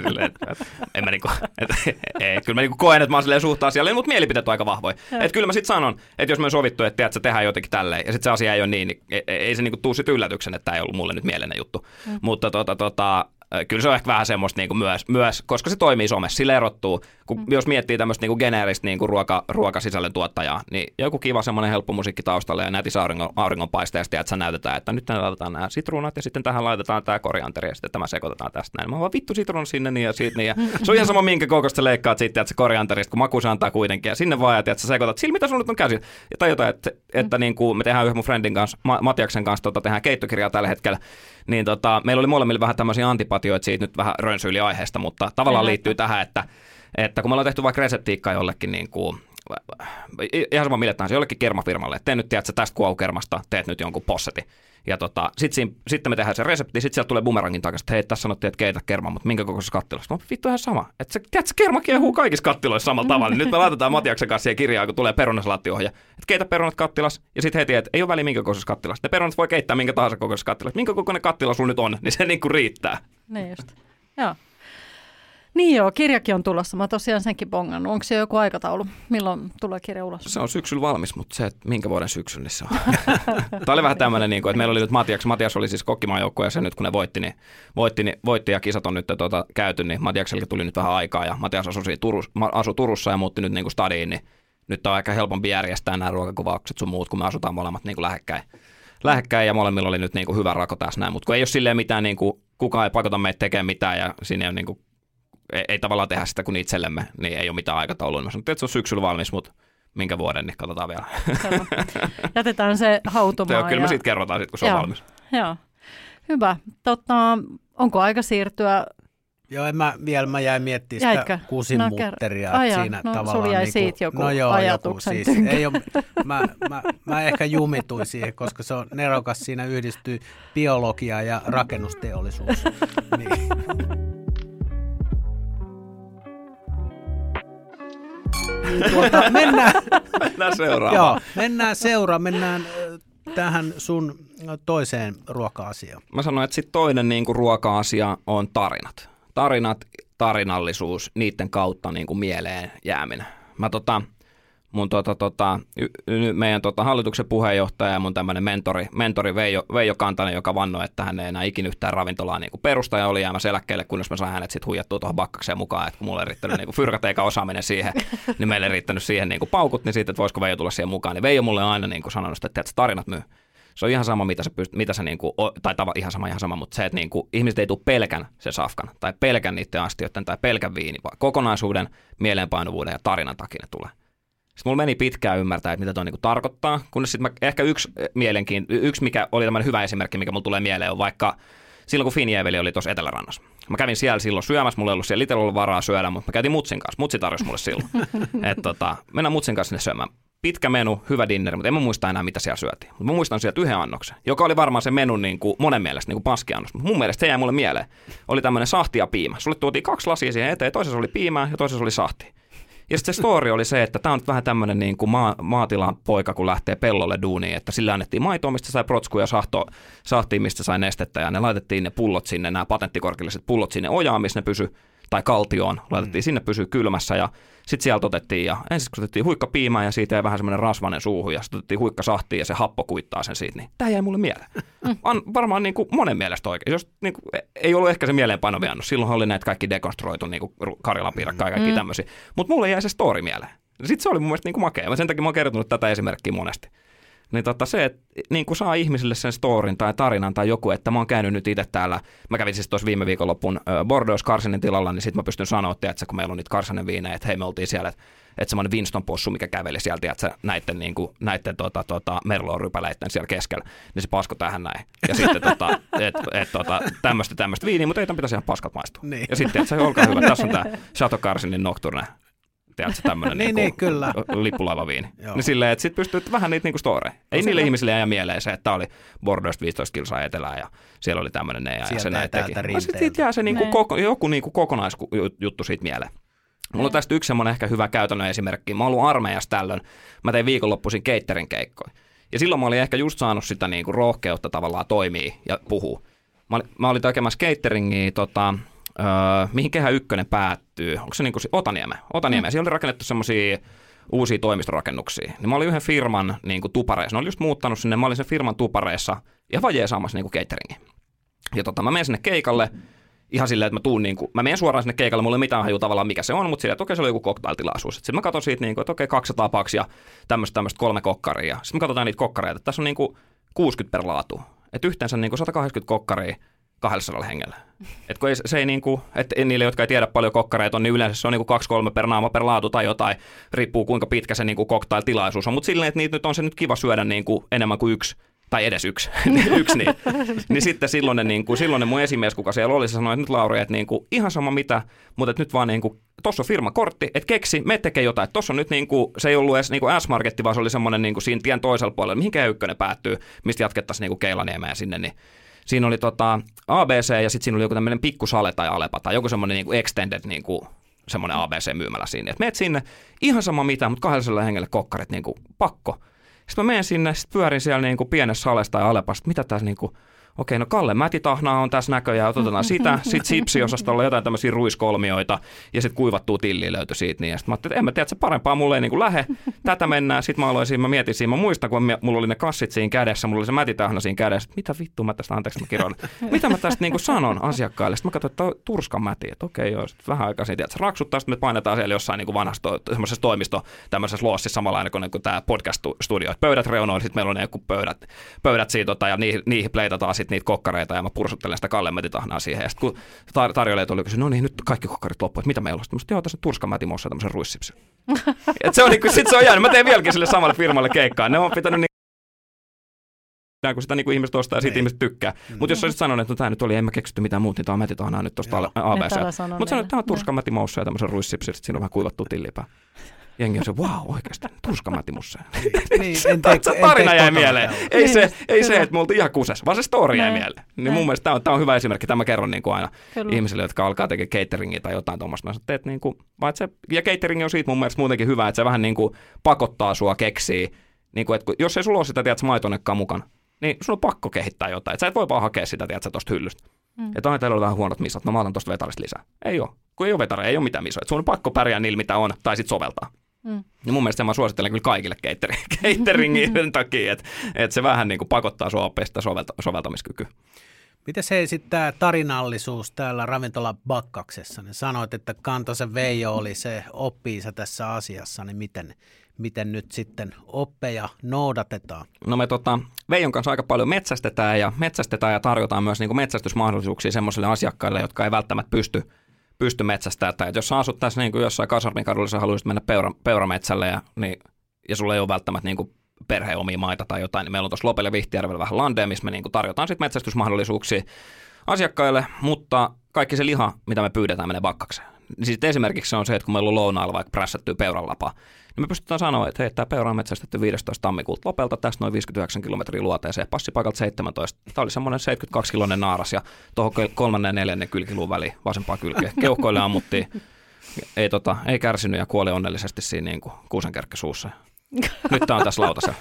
En mä niin kuin, kyllä mä niin kuin koen, että mä oon silleen suht asialle, mutta mielipiteet on aika vahvoja. Että kyllä mä sitten sanon, että jos me on sovittu, että tiedät, tehdään jotenkin tälleen, ja sitten se asia ei ole niin ei se niin kuin tuu sit yllätyksen, että tämä ei ollut mulle nyt mieleinen juttu. Mutta kyllä se on ehkä vähän semmoista niinku myös, koska se toimii somessa, sillä erottuu. Jos miettii tämmöistä niinku geneeristä niinku ruokasisällön tuottajaa, niin joku kiva semmoinen helppo musiikki taustalla ja nätissä auringonpaisteesta, että näytetään, että nyt laitetaan nämä sitruunat ja sitten tähän laitetaan tämä korianteri ja sitten tämä sekoitetaan tästä näin. Mä vaan vittu sitruunat sinne niin ja siitä niin. Ja se on ihan sama minkä kokoista sä leikkaat sitten, että se korianterista, kun maku se antaa kuitenkin ja sinne vaan että sä sekoitat sillä, mitä sun nyt on käsillä. Ja tajutaan, että niinku me tehdään yhden mun friendin kanssa, Matiaksen kanssa, tehdään keittokirjaa tällä hetkellä. Niin meillä oli molemmille vähän tämmöisiä antipatioita siitä nyt vähän rönsyyli aiheesta, mutta tavallaan liittyy tähän, että kun me ollaan tehty vaikka reseptiikkaa jollekin niin kuin, ihan sama mille tahansa, jollekin kermafirmalle, että tee nyt tiedät, tästä kuaukermasta teet nyt jonkun possetin. Ja sitten me tehdään se resepti, sitten sieltä tulee bumerangin takaisin, että hei, tässä sanottiin, että keitä kerma, mutta minkä kokoisessa kattilassa? No vittu ihan sama. Että se kerma kiehuu kaikissa kattiloissa samalla tavalla. Nyt me laitetaan Matiaksen kanssa siihen kirjaan, kun tulee perunasalaаттiohja. Että keitä perunat kattilas, ja sitten heti, että ei ole väliä minkä kokoisessa kattilassa. Ne perunat voi keittää minkä tahansa kokoisessa kattilassa. Minkä kokoinen kattila sulla nyt on, niin se niinku riittää. Niin just, joo. Niin joo, kirjakin on tulossa. Mä tosiaan senkin bongannut. Onko se joku aikataulu? Milloin tulee kirja ulos? Se on syksyllä valmis, mutta se, että minkä vuoden syksyllä se on. Tämä oli vähän tämmöinen, että meillä oli nyt Matias oli siis kokkimaajoukkoja ja se nyt kun ne voitti ja kisat on nyt käyty, niin Matiaksellekin tuli nyt vähän aikaa ja Matias asui Turussa ja muutti nyt niin kuin stadiin, niin nyt on aika helpompi järjestää nämä ruokakuvaukset sun muut, kun me asutaan molemmat niin kuin lähekkäin ja molemmilla oli nyt niin kuin hyvä rako tässä näin, mutta kun ei ole silleen mitään, niin kuin, kukaan ei pakota meitä tekemään mitään ja siinä on niin kuin ei tavallaan tehdä sitä kuin itsellemme, niin ei ole mitään aikataulua. Mä sanoin, että se on syksyllä valmis, mutta minkä vuoden, niin katsotaan vielä. Jätetään se hautumaan. Kyllä me siitä kerrotaan, kun se on valmis. Joo. Hyvä. Onko aika siirtyä? Joo, mä jäin miettimään sitä kusimutteria. Siinä tavallaan sulla jäi siitä joku ajatuksen joku, siis, ei ole, mä ehkä jumituin siihen, koska se on nerokas. Siinä yhdistyy biologia ja rakennusteollisuus. Niin. Mennään seuraavaan. Joo, mennään tähän sun toiseen ruoka-asiaan. Mä sanoin, että sitten toinen niin kuin ruoka-asia on tarinat, tarinallisuus, niiden kautta niin kuin mieleen jääminen. Meidän hallituksen puheenjohtaja ja mun tämmöinen mentori Veijo Kantanen, joka vannoi, että hän ei enää ikinä yhtään ravintolaa niin kuin perustaja oli jäämässä eläkkeelle, kunnes mä sain hänet sitten huijattua tuohon bakkakseen mukaan, että kun mulla ei riittänyt niin fyrkat eikä osaaminen siihen, niin meille ei riittänyt siihen niin kuin paukut, niin sitten, että voisiko Veijo tulla siihen mukaan, niin Veijo mulle on aina niin kuin sanonut, että tarinat myy. Se on ihan sama, mitä sä niinku, tai ihan sama, mutta se, että niinku, ihmiset ei tule pelkän se safkan, tai pelkän niiden astioiden, tai pelkän viini, vaan kokonaisuuden, mieleenpainuvuuden ja tarinan takia ne tulee. Sitten mulla meni pitkään ymmärtää, että mitä toi niinku tarkoittaa, kunnes sitten ehkä yksi, mikä oli tämmöinen hyvä esimerkki, mikä mulla tulee mieleen, on vaikka silloin, kun Finjeveli oli tuossa Etelärannassa. Mä kävin siellä silloin syömässä, mulla ei ollut siellä itsellä ollut varaa syödä, mutta mä käytiin Mutsin kanssa. Mutsi tarjosi mulle silloin. Mennään Mutsin kanssa sinne syömään. Pitkä menu, hyvä dinneri, mutta en mä muista enää, mitä siellä syötiin. Mutta mä muistan sieltä yhden annoksen, joka oli varmaan se menun niin kuin monen mielestä niin kuin paskiannos. Mutta mun mielestä se jäi mulle mieleen. Oli tämmöinen sahti ja piimä. Sulle tuotiin 2 lasia siihen eteen, toisessa oli piimää ja toisessa oli sahti. Ja sitten se story oli se, että tämä on nyt vähän tämmöinen niin kuin maatilan poika, kun lähtee pellolle duuniin, että sille annettiin maitoa, mistä sai protskuja, sahtiin, mistä sai nestettä, ja ne laitettiin ne pullot sinne, nämä patenttikorkealliset pullot sinne ojaan, missä ne pysy, tai kaltioon, laitettiin sinne pysyä kylmässä, ja sitten sieltä otettiin, ja ensin kun otettiin huikka piimää, ja siitä jäi vähän semmoinen rasvainen suuhun, ja sitten otettiin huikka sahtiin, ja se happo kuittaa sen siitä, niin tämä jäi mulle mieleen. Varmaan niin kuin monen mielestä oikein. Jos niin kuin, ei ollut ehkä se mieleenpainovin annos, silloin oli näitä kaikki dekonstruoitu, niin kuin Karjalan piirakkaa ja kaikki tämmöisiä, mutta mulle jäi se story mieleen. Sitten se oli mun mielestä niin kuin makea, sen takia mä oon kertonut tätä esimerkkiä monesti. Niin se, että niin kuin saa ihmisille sen storin tai tarinan tai joku, että mä oon käynyt nyt itse täällä, mä kävin siis tuossa viime viikonloppun Bordeaux Carsenin tilalla, niin sit mä pystyn sanoa, että kun meillä on niitä Carsenin viinejä, että hei me oltiin siellä, että semmoinen Winston-possu, mikä käveli sieltä, että näitten Merlot-rypäleitten siellä keskellä, niin se pasko tähän näin. Ja sitten tämmöistä viiniä, mutta ei tämän pitäisi ihan paskat maistua. Niin. Ja sitten, että se olkaa hyvä, tässä on tämä Chateau Carsenin Nocturne. Tiedätkö, tämmöinen kyllä. lippulaivaviini. Niin silleen, että sit pystyy vähän niitä niinku storeja. Ei niille ihmisille jää mieleen se, että tää oli Bordeaux 15 kilsaa etelään ja siellä oli tämmöinen ne ja se näin teki. Sitten jää se joku kokonaisjuttu siitä mieleen. Mulla on tästä yksi semmoinen ehkä hyvä käytännön esimerkki. Mä oon ollut armeijassa tällöin. Mä tein viikonloppuisin caterin keikkoja. Ja silloin mä olin ehkä just saanut sitä niinku rohkeutta tavallaan toimia ja puhua. Mä olin tekemässä cateringia mihin Kehä Ykkönen päättyy, onko se niin kuin Otaniemeen. Siellä oli rakennettu semmoisia uusia toimistorakennuksia. Niin mä olin yhden firman niin kuin tupareissa, ne oli just muuttanut sinne, mä olin sen firman tupareissa ja vajee saamassa niin kuin cateringin. Ja mä menen sinne keikalle ihan silleen, että mä menen suoraan sinne keikalle, mulla ei mitään hajua tavallaan mikä se on, mutta silleen, että okei, se oli joku cocktailtilaisuus. Sitten mä katson siitä, että okei, 200 paksia, tämmöistä 3 kokkaria. Sitten me katsotaan niitä kokkareita, että tässä on niin kuin 60 per laatu. Että yhteensä niin kuin 180 kokkaria 200 hengellä. Et kun se ei niinku, että niille, jotka ei tiedä paljon kokkareita on, niin yleensä se on niinku 2-3 per naama per laatu tai jotain, riippuu kuinka pitkä se niinku cocktail-tilaisuus on, mutta silleen, että niitä nyt on se nyt kiva syödä niinku enemmän kuin yksi, tai edes yksi niin. Niin sitten silloin mun esimies, kuka siellä oli, se sanoi, että nyt Lauri, että niinku, ihan sama mitä, mutta nyt vaan niinku, tossa on firmakortti, että keksi, me tekee jotain, että tossa on nyt niinku, se ei ollut edes niinku S-Marketti, vaan se oli semmoinen niinku siinä tien toisella puolella, mihin Kehä Ykkönen päättyy, mistä jatkettaisiin niinku Keilaniemeen sinne, niin siinä oli ABC ja sitten siinä oli joku tämmöinen pikkusale tai Alepa tai joku semmoinen niinku extended niinku semmoinen ABC-myymälä siinä. Et meet sinne, ihan sama mitä, mutta 200 hengelle kokkarit niinku pakko. Sitten mä menen sinne, sitten pyörin siellä niinku pienessä salessa tai Alepassa, mitä tässä niinku, okei, no Kalle Mätitahnaa on tässä näköjään, otetaan sitä, sitten sipsiosastolla jotain tämmöisiä ruiskolmioita ja sitten kuivattua tilliä löytyi siitä. Niin. Ja sitten mä ajattelin, että en mä tiedä, että se parempaa mulle ei niin kuin lähe. Tätä mennään. Sitten mä mietin siinä, mä muistan, kun mulla oli ne kassit siinä kädessä, mulla oli se mätitahna siinä kädessä. Mitä vittua mä tästä, anteeksi mä kirjoin. Mitä mä tästä niin kuin sanon asiakkaille? Sitten mä katsoin, että Turskan mäti, että okei joo, sitten vähän aikaa siinä, että se raksuttaa, sitten me painetaan siellä jossain niin kuin vanhassa semmoisessa toimisto, tämmöisessä loossissa samanlainen kuin tämä podcast-studio. Pöydät reunoilla, sitten meillä on ne joku pöydät siitä ja niihin pleitataan sitten niitä kokkareita ja mä pursuttelen sitä Kalle Mätitahnaa siihen. Ja sitten kun tarjoilijat oli kysynyt, no niin, nyt kaikki kokkarit loppu, että mitä meillä on? Sitten joo, tässä on Turskan Mätimossa tämmöisen ruissipsin. Se on niin kuin, sit se on jäänyt. Mä teen vieläkin sille samalle firmalle keikkaa. Ne on pitänyt kun sitä niin ihmiset ostaa ja siitä ihmiset tykkää. Mutta jos olisit sanonut, että no, tämä nyt oli, en mä keksitty mitään muuta, niin tämä on Mätitahnaa nyt tuosta ABC. Mutta sanoin, että tämä on Turskan Mätimossa ja tämmöisen ruissipsin, siinä on vähän kuivattu tillipää. Jengi on se, wow, oikeasti, Turskan Mätimussa. Tarina jäi mieleen. Ei se, että me oltiin ihan kuses, vaan se story jäi mieleen. Niin mun mielestä tämä on hyvä esimerkki. Tämä kerron niin kuin aina ihmisille, jotka alkaa tekemään cateringia tai jotain tuommoista. Niin ja catering on siitä mun mielestä muutenkin hyvä, että se vähän niin kuin pakottaa sua keksiä. Niin kuin, että jos ei sulla ole sitä, tiedätkö, maitonekkaa mukana, niin sun on pakko kehittää jotain. Että sä et voi vaan hakea sitä, tiedätkö, tuosta hyllystä. Että aina teillä on vähän huonot misat, no mä otan tuosta vetarista lisää. Ei ole. Kun ei ole vetaria, ei ole mitään misoja. Sun on pakko pärjää niillä, mitä on, tai sitten soveltaa. Ja mun mielestä mä suosittelen kyllä kaikille cateringin takia, että se vähän niin kuin pakottaa sua oppia sitä soveltamiskykyä. Miten se sitten tämä tarinallisuus täällä ravintola Bakkaksessa? Niin sanoit, että Kantosen Veijo oli se oppiisa tässä asiassa, niin miten nyt sitten oppeja noudatetaan? No me Veijon kanssa aika paljon metsästetään ja tarjotaan myös niin kuin metsästysmahdollisuuksia semmoisille asiakkaille, jotka ei välttämättä pysty metsästämään. Tai jos sä asut tässä niin kuin jossain Kasarmikadulla, sä haluaisit mennä peurametsälle ja sulla ei ole välttämättä niin kuin perheen omia maita tai jotain, niin meillä on tuossa Lopelle ja Vihtijärvellä vähän landea, missä me niin kuin tarjotaan sitten metsästysmahdollisuuksia asiakkaille, mutta kaikki se liha, mitä me pyydetään, menee bakkakseen. Siis esimerkiksi se on se, että kun meillä on lounaalla vaikka prässättyä peuranlapaa, niin me pystytään sanoa, että hei, tämä peura on metsästetty 15. tammikuuta Lopelta, tästä noin 59 kilometriä luoteeseen, passipaikalta 17. Tämä oli semmoinen 72-kiloinen naaras ja tuohon 3. ja 4. kylkiluun väliin vasempaa kylkeä. Keuhkoille ammuttiin, ei kärsinyt ja kuoli onnellisesti siinä niin kuin kuusenkärkkä suussa. Nyt tää on tässä lautasella.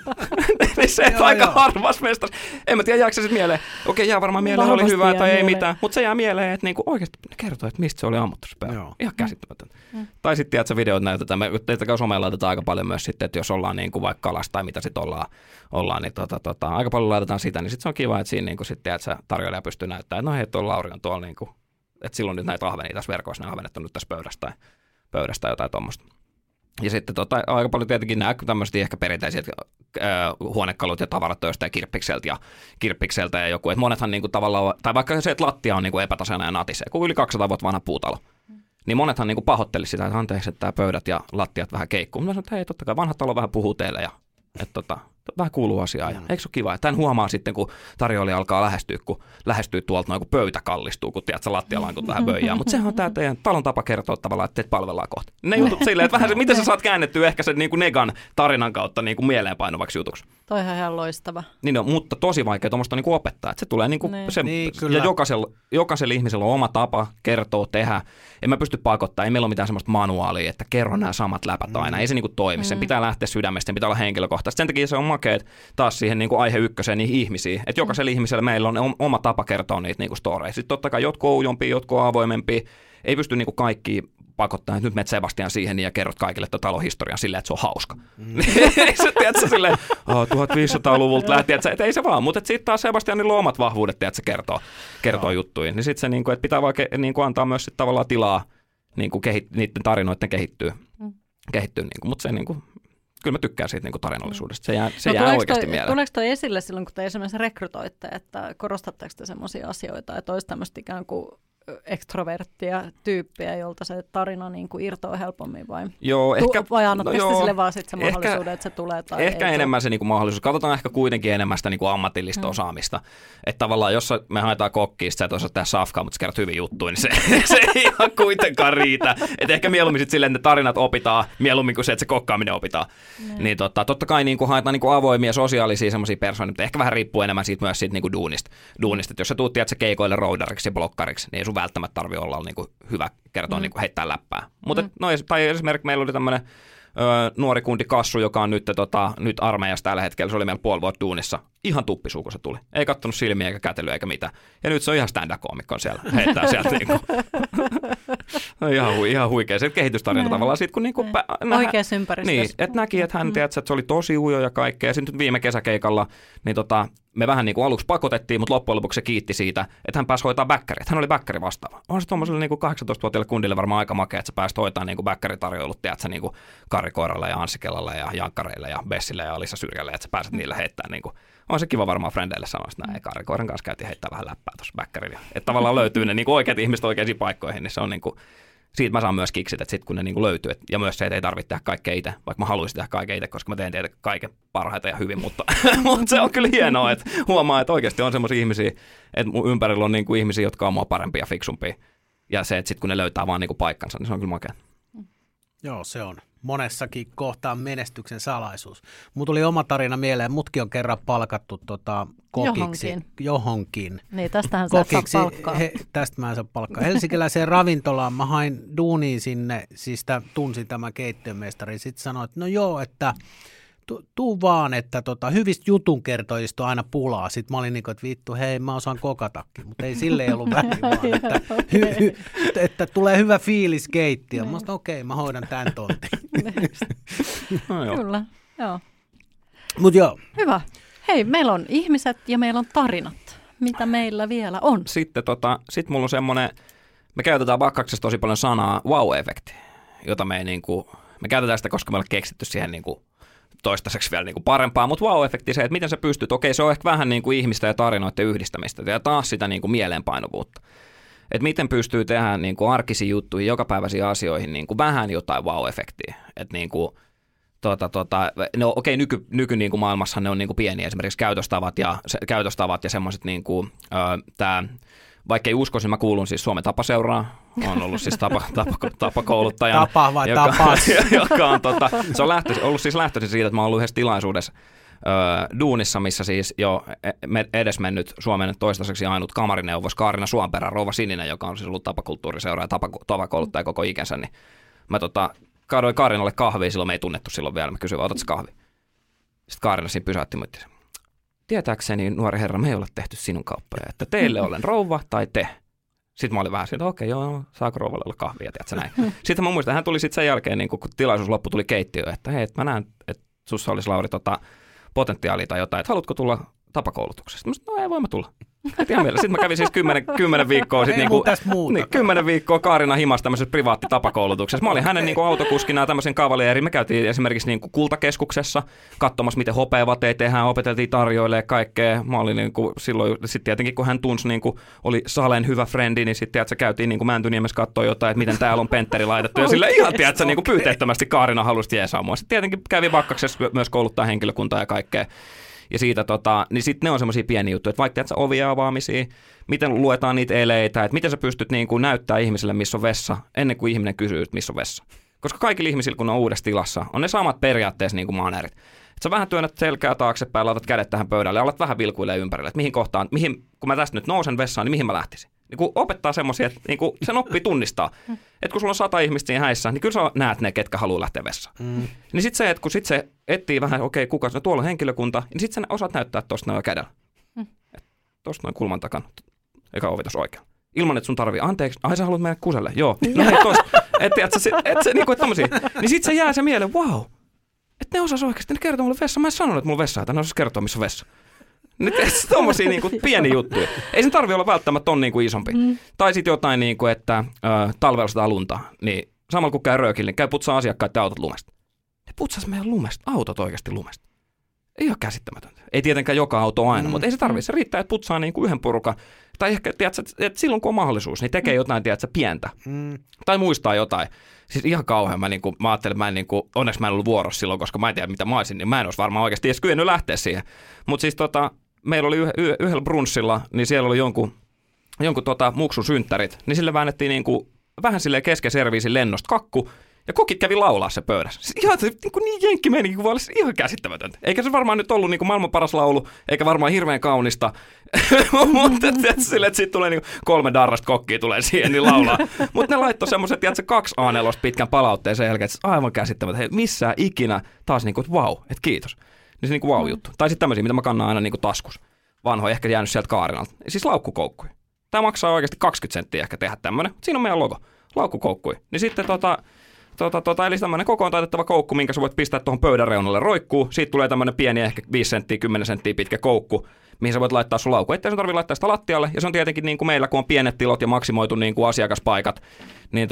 Se on aika harvas mestas. En mä tiedä, jääkö se sitten mieleen. Okei, jää varmaan mieleen, oli hyvää tai ei mitään. Mutta se jää mieleen, että niinku oikeasti ne kertoo, että mistä se oli ammuttu se peura. Ihan käsittämätöntä. Tai sitten tiedät, videot näytetään. Me somella laitetaan aika paljon myös sitten, että jos ollaan niinku vaikka kalassa tai mitä sitten ollaan niin aika paljon laitetaan sitä. Niin sitten se on kiva, että siinä niinku sitten tiedät, että tarjoilija pystyy näyttämään, että no hei, tuo Lauri on tuolla niinku, että silloin nyt näitä ahvenia tässä verkoissa, ne ahvenet on nyt tässä pöydästä jotain tuommoista. Ja sitten aika paljon tietenkin nämä tämmöiset ehkä perinteiset huonekalut ja tavaratöistä ja kirppikseltä ja joku. Että monethan niinku tavallaan, tai vaikka se, että lattia on niinku epätasainen ja natisee, kun yli 200 vuotta vanha puutalo. Niin monethan niinku pahoitteli sitä, että anteeksi, että tämä pöydät ja lattiat vähän keikkuu. Mä sanoin, että hei, totta kai vanha talo vähän puhuu teille ja että vähän kuuluu asiaa. Ja eikö se ole kiva? Ja tämän huomaa sitten, kun tarjoilija alkaa lähestyä tuolta noin, kun pöytä kallistuu, kun tiedät, sä lattialankut vähän böijää. Mutta sehän on tämä teidän talon tapa kertoa tavallaan, että teet palvellaan kohta. Ne jutut silleen, että vähän se, miten sä saat käännettyä ehkä sen niin kuin Negan tarinan kautta niin kuin mieleenpainuvaksi jutuksi. Toihan on ihan loistava. Niin on, mutta tosi vaikea tuommoista niin opettaa. Että se tulee niin kuin se, ja jokaisella ihmisellä on oma tapa kertoa, tehdä. En mä pysty pakottaa, ei meillä ole mitään semmoista manuaalia, että kerro nämä samat läpät aina. Ei se niin kuin toimi. Sen pitää lähteä sydämestä, sen pitää olla henkilökohtaisesti. Sen takia se on makeet taas siihen niin kuin aihe ykköseen niihin ihmisiin. Että jokaisella ihmisellä meillä on oma tapa kertoa niitä niin kuin storeja. Sitten totta kai jotkut oujompia, jotkut avoimempia. Ei pysty niin kuin kaikki pakottaa, että nyt menet Sebastian siihen ja kerrot kaikille talon historian silleen, että se on hauska. Ei se, tiedätkö, silleen, 1500-luvulta lähti, että ei se vaan, mutta sitten taas Sebastianilla on omat vahvuudet, että se kertoo juttuja. Niin sitten se, niin kuin, että pitää vaan antaa myös sit tavallaan tilaa niin kuin niiden tarinoiden kehittyä niin kuin, mutta se niin kuin, kyllä mä tykkään siitä niin kuin tarinallisuudesta. Se jää oikeasti mieleen. Tuleeko toi esille silloin, kun te esimerkiksi rekrytoitte, että korostatteko te semmoisia asioita, että olisi tämmöistä ikään kuin ekstroverttia tyyppiä, jolta se tarina niin kuin irtoaa helpommin vai? Joo, vai annatte sille vaan sit se mahdollisuuden, että se tulee tai ehkä ei enemmän se niin kuin mahdollisuus. Katsotaan ehkä kuitenkin enemmän sitä niin kuin ammatillista osaamista. Että tavallaan, jos me haetaan kokkiin, sä et osaa tehdä safkaa, mutta sä kerrot hyvin juttuja, niin se ei ihan kuitenkaan riitä. Että ehkä mieluummin sitten silleen, että ne tarinat opitaan, mieluummin kuin se, että se kokkaaminen opitaan. Niin totta kai niin kuin haetaan niin kuin avoimia sosiaalisia semmoisia persoonia, mutta ehkä vähän riippuu enemmän siitä myös siitä niin kuin duunista. Että jos sä tuut, tiedät, keikoille roudariksi ja blokkariksi, niin ei sun välttämättä tarvitse olla niin kuin hyvä kertoa niin kuin heittää läppää. Mutta tai esimerkiksi meillä oli tämmöinen nuori kundi Kassu, joka on nyt armeijassa tällä hetkellä. Se oli meillä puoli vuotta duunissa. Ihan tuppisuu, kun se tuli. Ei kattonut silmiä eikä kätelyä eikä mitään. Ja nyt se on ihan stand-up-koomikko siellä. Heittää sieltä niin kuin. Ihan huikea. Se kehitystarina tavallaan siitä, kun niin kuin oikeassa ympäristössä. Niin, että näki, että hän tiedät, että se oli tosi ujo ja kaikkea. Ja sitten viime kesäkeikalla niin me vähän niin kuin aluksi pakotettiin, mutta loppujen lopuksi se kiitti siitä, että hän pääsi hoitaa bäkkäriä. Hän oli bäkkäri vastaava. On se tuommoiselle niin 18-vuotiaille kundille varmaan aika makea, että sä pääsit hoitaa niin bäkkäritarjoilut, tiedätkö, niin Karikoiralla ja Anssikellalla ja Jankkareilla ja Bessillä ja Alissa Syrjällä, että sä pääset niillä heittämään. Niin kuin. On se kiva varmaan frendeille sanoa, että näin Karikoiran kanssa käytiin heittää vähän läppää tuossa bäkkärillä. Että tavallaan löytyy ne niin kuin oikeat ihmiset oikeisiin paikkoihin, niin se on niin kuin, siitä mä saan myös kiksit, että sitten kun ne niin kuin löytyy, ja myös se, että ei tarvitse tehdä kaikkea itse, vaikka mä haluaisin tehdä kaikkea itse, koska mä teen teitä kaiken parhaita ja hyvin, mutta se on kyllä hienoa, että huomaa, että oikeasti on semmoisia ihmisiä, että mun ympärillä on niin kuin ihmisiä, jotka on mua parempia ja fiksumpia, ja se, että sitten kun ne löytää vaan niin kuin paikkansa, niin se on kyllä makea. Joo, se on monessakin kohtaa menestyksen salaisuus. Mulla tuli oma tarina mieleen, mutkin on kerran palkattu kokiksi. Johonkin. Niin, tästähän sä saa palkkaa. Tästä mä en saa palkkaa. Helsinkiläiseen ravintolaan mä hain duuniin sinne, siis tunsin tämän keittiömestarin. Sitten sanoin, että no joo, että tuu vaan, että hyvistä jutunkertojista on aina pulaa. Sitten mä olin niin kuin, että vittu, hei, mä osaan kokatakin, mutta ei sille ollut väliä, vaan että tulee hyvä fiilis keittiö. Mä sanoin, okei, mä hoidan tämän tontin. No, kyllä, joo. Mut joo. Hyvä. Hei, meillä on ihmiset ja meillä on tarinat. Mitä meillä vielä on? Sitten mulla on semmoinen, me käytetään Bakkaksessa tosi paljon sanaa wow-efekti, jota me Me käytetään sitä, koska me ollaan keksitty siihen niin kuin toistaiseksi vielä niin kuin parempaa, mutta wow-efekti se, että miten sä pystyt, okei, se on ehkä vähän niin kuin ihmistä ja tarinoiden yhdistämistä ja taas sitä niin kuin mieleenpainuvuutta. Että miten pystyy tehdä niin kuin arkisiin juttuihin, jokapäiväisiin asioihin niin kuin vähän jotain wow-efektiä. Että niin kuin, no okei, nyky niin kuin maailmassa ne on niin kuin pieniä, esimerkiksi käytöstavat ja semmoiset, niin kuin, vaikka ei uskoisin, mä kuulun siis Suomen Tapaseuraa, on ollut siis tapakouluttajana. Tapa vai tapas? Joka on, se on ollut siis lähtöisin siitä, että mä oon ollut yhdessä tilaisuudessa duunissa, missä siis jo edesmennyt Suomen toistaiseksi ainut kamarineuvos Kaarina Suomperä, rouva Sininen, joka on siis ollut tapakulttuuriseura ja tapakouluttaja koko ikänsä, niin mä kaadoin Kaarinalle kahvia, silloin me ei tunnettu silloin vielä, mä kysyin, otatko kahvi? Sitten Kaarina siinä pysäytti, mutta tietääkseni, nuori herra, me ei olla tehty sinun kauppoja, että teille olen rouva tai te. Sitten mä olin vähän siitä, okei, joo, saako rouvalle olla kahvia, tiedätkö näin. Sitten mä muistan, hän tuli sitten sen jälkeen, niin kun tilaisuus loppui, tuli keittiöön, että hei, mä näen, että sussa olisi, Lauri, potentiaalia tai jotain, että haluatko tulla tapakoulutuksesta? Mä sanoin, no ei, voin mä tulla. Sitten mä kävin siis 10 viikkoa, sit niinku, 10 viikkoa Kaarina himas tämmöisessä privaattitapakoulutuksessa. Mä olin hänen niinku autokuskina ja tämmöisen kavalierin. Me käytiin esimerkiksi niinku Kultakeskuksessa katsomassa, miten hopeavateja tehdään, opeteltiin tarjoilemaan kaikkea. Mä olin niinku, silloin sitten tietenkin, kun hän tunsi, niinku, oli Salen hyvä frendi, niin sitten käytiin niinku Mäntyniemessä katsoa jotain, että miten täällä on pentteri laitettu. Ja sille ihan niinku pyyteettömästi Kaarina halusi jeesaa mua. Sitten tietenkin kävi Vakkaksessa myös kouluttaa henkilökuntaa ja kaikkea. Ja siitä, niin sitten ne on semmoisia pieniä juttuja, että vaikka teet sä ovia avaamisia, miten luetaan niitä eleitä, että miten sä pystyt niin kuin näyttää ihmiselle, missä on vessa, ennen kuin ihminen kysyy, että missä on vessa. Koska kaikilla ihmisillä, kun on uudessa tilassa, on ne samat periaatteessa niin kuin manerit. Että sä vähän työnnät selkää taaksepäin, laitat kädet tähän pöydälle ja alat vähän vilkuilemaan ympärille, että mihin kohtaan, kun mä tästä nyt nousen vessaan, niin mihin mä lähtisin. Niin kun opettaa semmoisia, että niin kun sen oppii tunnistaa. Että kun sulla on 100 ihmistä siinä häissä, niin kyllä sä näet ne, ketkä haluaa lähteä vessaan. Niin sitten se, että kun sit se etsii vähän, okei, kuka se tuolla on henkilökunta, niin sitten sä osaat näyttää tuosta noin kädellä. Tuosta noin kulman takana, eikä ovi tuossa oikein. Ilman, että sun tarvii, anteeksi, ai sä haluat mennä kuselle? Joo. No hei, tosta. Että niinku tommosia. Niin sit se jää se mieleen, wow. Että ne osas oikeasti, ne kertoo mulle vessa. Mä en sanonut, että mulla on vessa, että ne osas kertoa, missä on vessa. Nyt tommosia niinku pieniä juttuja. Ei sen tarvitse olla välttämättä ton niinku isompi. Tai sitten jotain niinku, että talvella sataa lunta, niin samalla kun käy röökillä, niin käy putsaa asiakkaiden autot lumesta. Ne putsas meidän lumesta, autot oikeasti lumesta. Ei ole käsittämätöntä. Ei tietenkään joka auto aina, mutta ei se tarvitse. Se riittää, että putsaa niinku yhden porukan. Tai ehkä, tiedätkö, että silloin kun on mahdollisuus, niin tekee jotain, tiedätkö, pientä. Tai muistaa jotain. Siis ihan kauhean. Mä ajattelin, että onneksi mä en ollut vuorossa silloin, koska mä en tiedä, mitä mä olisin, niin mä en olisi varmaan oikeasti edes kyennyt lähteä siihen. Mutta siis meillä oli yhdellä brunssilla, niin siellä oli jonkun muksun synttärit, niin sille väännettiin niinku, vähän silleen keskeserviisin lennosta kakku, ja kokit kävi laulaa se pöydässä. Siis ihan niin jenkki meni, kun olisi ihan käsittämätöntä. Eikä se varmaan nyt ollut niinku maailman paras laulu, eikä varmaan hirveän kaunista, mutta silleen, että sitten tulee niinku 3 darrasta kokkia tulee siihen, niin laulaa. Mutta ne laittoi semmoiset, tiedätkö, 2 A4 pitkän palautteen sen jälkeen, että aivan käsittämätöntä. Hei, missään ikinä taas niinku, että vau, että kiitos. Niin se niinku wow-juttu. Tai sitten tämmöisiä, mitä mä kannan aina niinku taskus. Vanhoja, ehkä jäänyt sieltä Kaarinalta. Siis laukkukoukkui. Tämä maksaa oikeasti 20 senttiä ehkä tehdä tämmöinen. Siinä on meidän logo. Laukkukoukkui. Niin sitten eli tämmöinen kokoon taitettava koukku, minkä sä voit pistää tuohon pöydän reunalle roikkuu. Siitä tulee tämmöinen pieni, ehkä 5 senttiä, 10 senttiä pitkä koukku, mihin sä voit laittaa sun laukku. Ettei sun tarvitse laittaa sitä lattialle. Ja se on tietenkin niin kuin meillä, kun on pienet tilot ja maksimoitu niin kuin asiakaspaikat, niin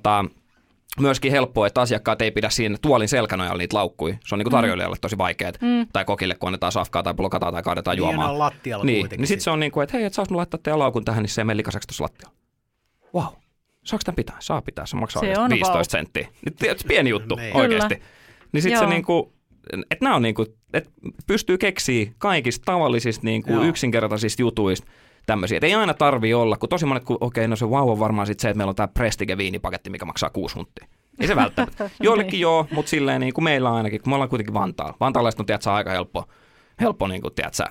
myöskin helppoa, että asiakkaat ei pidä siinä tuolin selkänojalla niitä laukkuja. Se on niin kuin tarjoilijalle tosi vaikeaa. Tai kokille, kun annetaan safkaa tai blokataan tai kaadetaan juomaan. Niin sitten se on niin kuin, että hei, et saas mä laittaa teidän laukun tähän, niin se ei mene likaseksi tuossa lattialla. Wow. Saako tämän pitää? Saa pitää. Se maksaa 15 senttiä. Nyt pieni juttu oikeasti. Niin sitten se niinku, että nämä on niinku, että pystyy keksiä kaikista tavallisista niinku yksinkertaisista jutuista tämmöisiä. Et ei aina tarvii olla, kun tosi monet, no se wow on varmaan sitten se, että meillä on tämä Prestige viinipaketti, mikä maksaa 6 hunttia. Ei se välttämättä. Joillekin joo, mutta silleen niin kuin meillä ainakin, kun me ollaan kuitenkin Vantaalla. Vantaalaiset on, tiedätkö, aika helppo niin kuin, tiedätkö,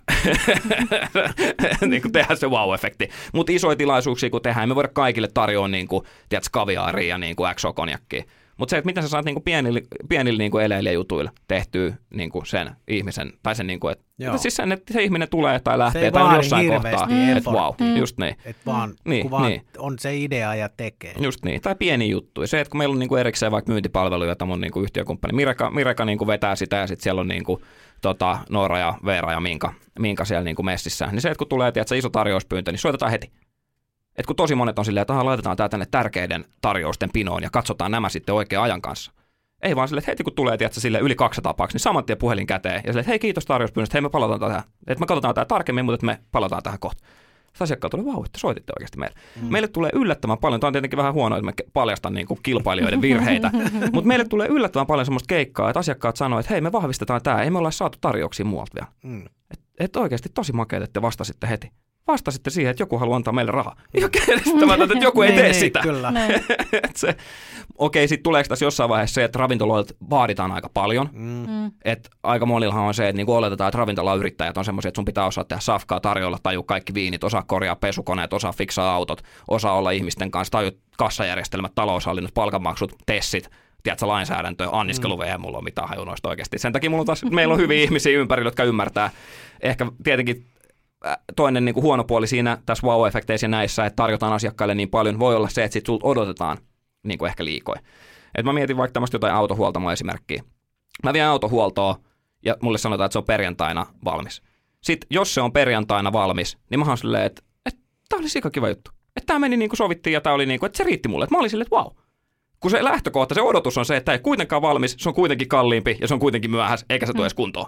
niin kuin tehdä se wow-efekti. Mutta isoja tilaisuuksia, kun tehdään, me voida kaikille tarjoa niin kuin, tiedätkö, kaviaaria ja niin kuin XO-konjakkia. Mutta se, että miten sä saat niin kuin pienillä niin kuin eleillä ja jutuilla tehtyä niin kuin sen ihmisen, tai sen, niin kuin, että siis sen, että se ihminen tulee tai lähtee tai jossain kohtaa, että wow, just niin. Että vaan, kun vaan on se idea ja tekee. Just niin, tai pieni juttu. Se, että kun meillä on niin kuin erikseen vaikka myyntipalveluja, jota mun niin kuin yhtiökumppani Mireka niin kuin vetää sitä, ja sitten siellä on niin kuin, Noora ja Veera ja Minka siellä niin kuin messissä, niin se, että kun tulee tiedätkö, iso tarjouspyyntö, niin soitetaan heti. Et kun tosi monet on silleen, että laitetaan tämä tänne tärkeiden tarjousten pinoon ja katsotaan nämä sitten oikean ajan kanssa. Ei vaan silleen, että heti kun tulee, tiedätkö, sille yli 200 paksi, niin saman tien puhelin käteen. Ja silleen, että hei, kiitos tarjouspyynnöstä, hei, me palataan tähän. Että me katsotaan tämä tarkemmin, mutta me palataan tähän kohta. Asiakkaat tulee, vau, että soititte oikeasti meille. Meille tulee yllättävän paljon, tämä on tietenkin vähän huono, että me paljastan niin kuin kilpailijoiden virheitä, mutta meille tulee yllättävän paljon semmoista keikkaa, että asiakkaat sanoo, että hei, me vahvistetaan tämä, ei me olla saatu tarjouksia muualta vielä. Että oikeasti tosi makeat, että te vastasitte heti. Vastasitte siihen, että joku haluaa antaa meille rahaa. Ihan käsittämätöntä, että joku ei tee sitä. Kyllä. Okei, sitten tuleeko tässä jossain vaiheessa se, että ravintoloilta vaaditaan aika paljon. Että aika monillahan on se, että niinku oletetaan, että ravintolayrittäjät on semmoisia, että sun pitää osaa tehdä safkaa, tarjolla, tajua kaikki viinit, osaa korjaa pesukoneet, osaa fiksaa autot, osaa olla ihmisten kanssa, tajua kassajärjestelmät, taloushallinnot, palkanmaksut, tessit, tiedätkö, lainsäädäntöä, anniskeluve, ei mulla ole mitään hajunoista oikeasti. Sen takia meillä on hyviä ihmisiä ympärillä, jotka ymmärtää. Ehkä tietenkin toinen niin kuin huono puoli siinä tässä wow-efekteissä näissä, että tarjotaan asiakkaille niin paljon, voi olla se, että sit sulta odotetaan niin kuin ehkä liikoja. Et mä mietin vaikka tämmöistä jotain autohuoltamoa esimerkkiä. Mä vien autohuoltoa ja mulle sanotaan, että se on perjantaina valmis. Sitten jos se on perjantaina valmis, niin mä oon silleen, että tää oli sika kiva juttu. Että tää meni niin kuin sovittiin ja tää oli niin kuin, että se riitti mulle. Että mä olin silleen, että wow. Kun se lähtökohta, se odotus on se, että ei kuitenkaan valmis, se on kuitenkin kalliimpi ja se on kuitenkin myöhässä, eikä se tule edes kuntoon.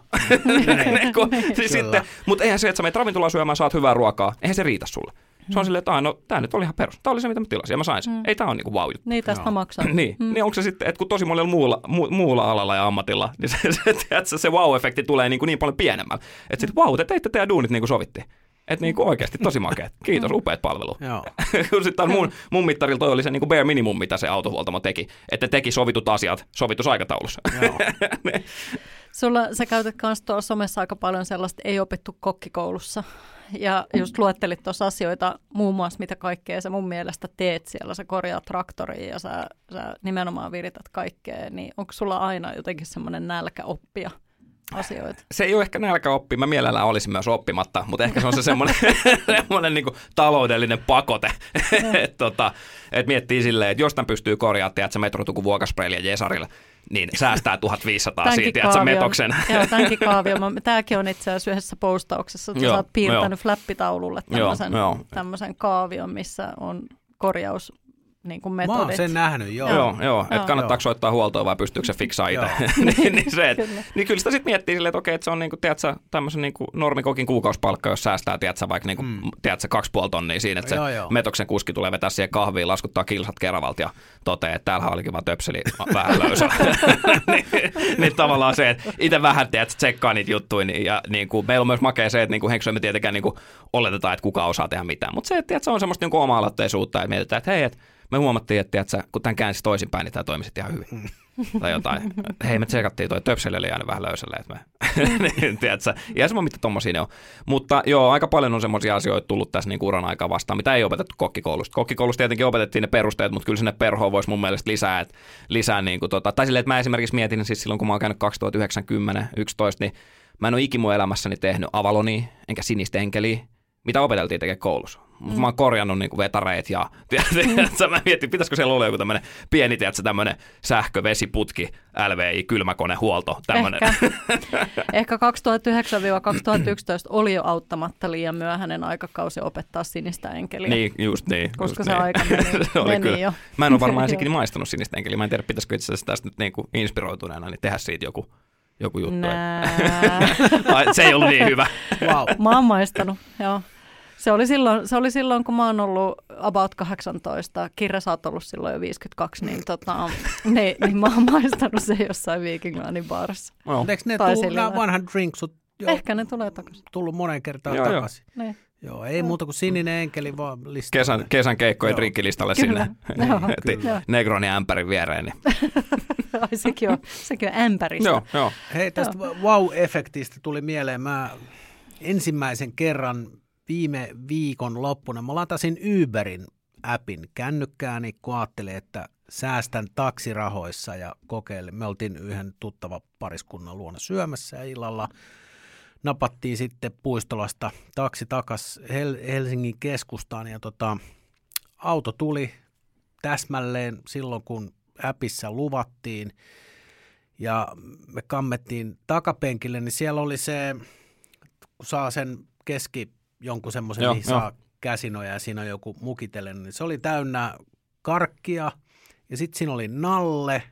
Mutta eihän se, että sä menet ravintolaan syömään, saat hyvää ruokaa, eihän se riitä sulle. Se on silleen, että no tää nyt oli ihan perus. Tää oli se, mitä mä tilasin ja mä sain sen. Ei tää on niinku wow juttu. Niin tästä maksaa. Niin onko se sitten, että kun tosi monella muulla alalla ja ammatilla, niin se wow-efekti tulee niin paljon pienemmällä. Että sitten wow, te teitte teidän duunit niin kuin sovittiin. Että niinku oikeasti tosi makeat. Kiitos, upeat palvelu. Kun sitten mun mittarilla toi oli se niinku bare minimum, mitä se autohuoltamo teki. Että teki sovitut asiat sovitussa aikataulussa. Sä käytät myös tuolla somessa aika paljon sellaista ei opettu kokkikoulussa. Ja just luettelit tuossa asioita muun muassa, mitä kaikkea sä mun mielestä teet siellä. Sä korjaat traktoriin ja sä nimenomaan virität kaikkea. Niin onko sulla aina jotenkin semmoinen nälkä oppia asioita? Se ei ole ehkä nälkäoppi. Mä mielellään olisin myös oppimatta, mutta ehkä se on se semmoinen niin kuin taloudellinen pakote. Että miettii silleen, että jos tämän pystyy korjaamaan, tiedätkö, Metrotukun vuokaspreillä ja Jesarilla, niin säästää 1500 siitä, tiedätkö, metoksen. Joo, tämänkin kaavio. Tämäkin on itse asiassa yhdessä postauksessa, että sä oot piirtänyt flappitaululle tämmöisen kaavion, missä on korjaus. Niin kuin metodit. Mä oon sen nähnyt, Joo, että kannattaako soittaa huoltoa vai pystyykö se fiksaa itse. niin kyllä sitä sitten miettii silleen, että okei, että se on niinku, tiedätkö, tämmöisen niinku normikokin kuukausipalkka, jos säästää, tiedätkö, vaikka niinku, tiedätkö, 2,5 tonnia siinä, että se metoksen kuski tulee vetää siihen kahviin, laskuttaa kilsat Keravalta ja toteaa, että täällähän olikin vaan töpseli vähän löysä. niin tavallaan se, että itse vähän, tiedätkö, tsekkaa niitä juttuja, ja niinku, meillä on myös makea se, että niinku, henkilöä me tietenkään niinku, oletetaan, että kuka osaa tehdä mitään, mutta se, että tiedätkö, on semmoista niinku oma-aloitteisuutta, että mietitään, että hei, me huomattiin, että tiedätkö, kun tämän käänsi toisinpäin, niin tämä toimi sitten ihan hyvin. Tai jotain. Hei, me tsekattiin, toi töpseli oli jäänyt vähän löysälle. Että niin, tiedätkö, ihan sama, mitä tommosia ne on. Mutta joo, aika paljon on semmoisia asioita tullut tässä niin uran aikaa vastaan, mitä ei opetettu kokkikoulusta. Kokkikoulusta tietenkin opetettiin ne perusteet, mutta kyllä sinne perhoon voisi mun mielestä lisää niin kuin tai silleen, että mä esimerkiksi mietin siis silloin, kun mä oon käynyt 2009-2011, niin mä en ole ikinä mun elämässäni tehnyt Avalonia, enkä sinistä enkeliä, mitä opeteltiin tekemään koulussa. Mä oon korjannut niinku vetareit ja mä mietin, pitäisikö siellä olla joku tämmöinen pieni, tämmöinen sähkö-vesiputki, LVI, kylmäkonehuolto, tämmöinen. Ehkä 2009-2011 oli jo auttamatta liian myöhäinen aikakausi opettaa sinistä enkeliä. Niin, just niin. Koska just se niin. aika meni jo. Mä en ole varmaan ensikin maistanut sinistä enkeliä. Mä en tiedä, pitäisikö itse asiassa tästä nyt niinku inspiroituneena niin tehdä siitä joku juttu. Se ei ollut niin hyvä. Wow. Mä oon maistanut, joo. Se oli silloin, kun mä oon ollut about 18. Kirja, sä oot ollut silloin jo 52, niin mä oon maistanut se jossain Viking-Linein baarissa. Eikö ne tullut vanhan drinksut? Ehkä ne tulee takaisin. Tullut monen kertaan takaisin. Niin. Joo, ei muuta kuin sininen enkeli vaan listalle. Kesän keikkojen drinkkilistalle sinne. Negroni ämpärin viereen. Niin. Ai, sekin on ämpäristä. Joo. Hei, tästä wow-efektistä tuli mieleen. Mä ensimmäisen kerran viime viikon loppuna mä latasin Uberin appin kännykkääni, kun ajattelin, että säästän taksirahoissa ja kokeilin. Me oltiin yhden tuttava pariskunnan luona syömässä ja illalla napattiin sitten Puistolasta taksi takas Helsingin keskustaan ja auto tuli täsmälleen silloin, kun appissa luvattiin ja me kammettiin takapenkille, niin siellä oli se, kun saa sen jonkun semmoisen, mihin saa käsinoja ja siinä on joku mukitellen, niin se oli täynnä karkkia ja sitten siinä oli nalle,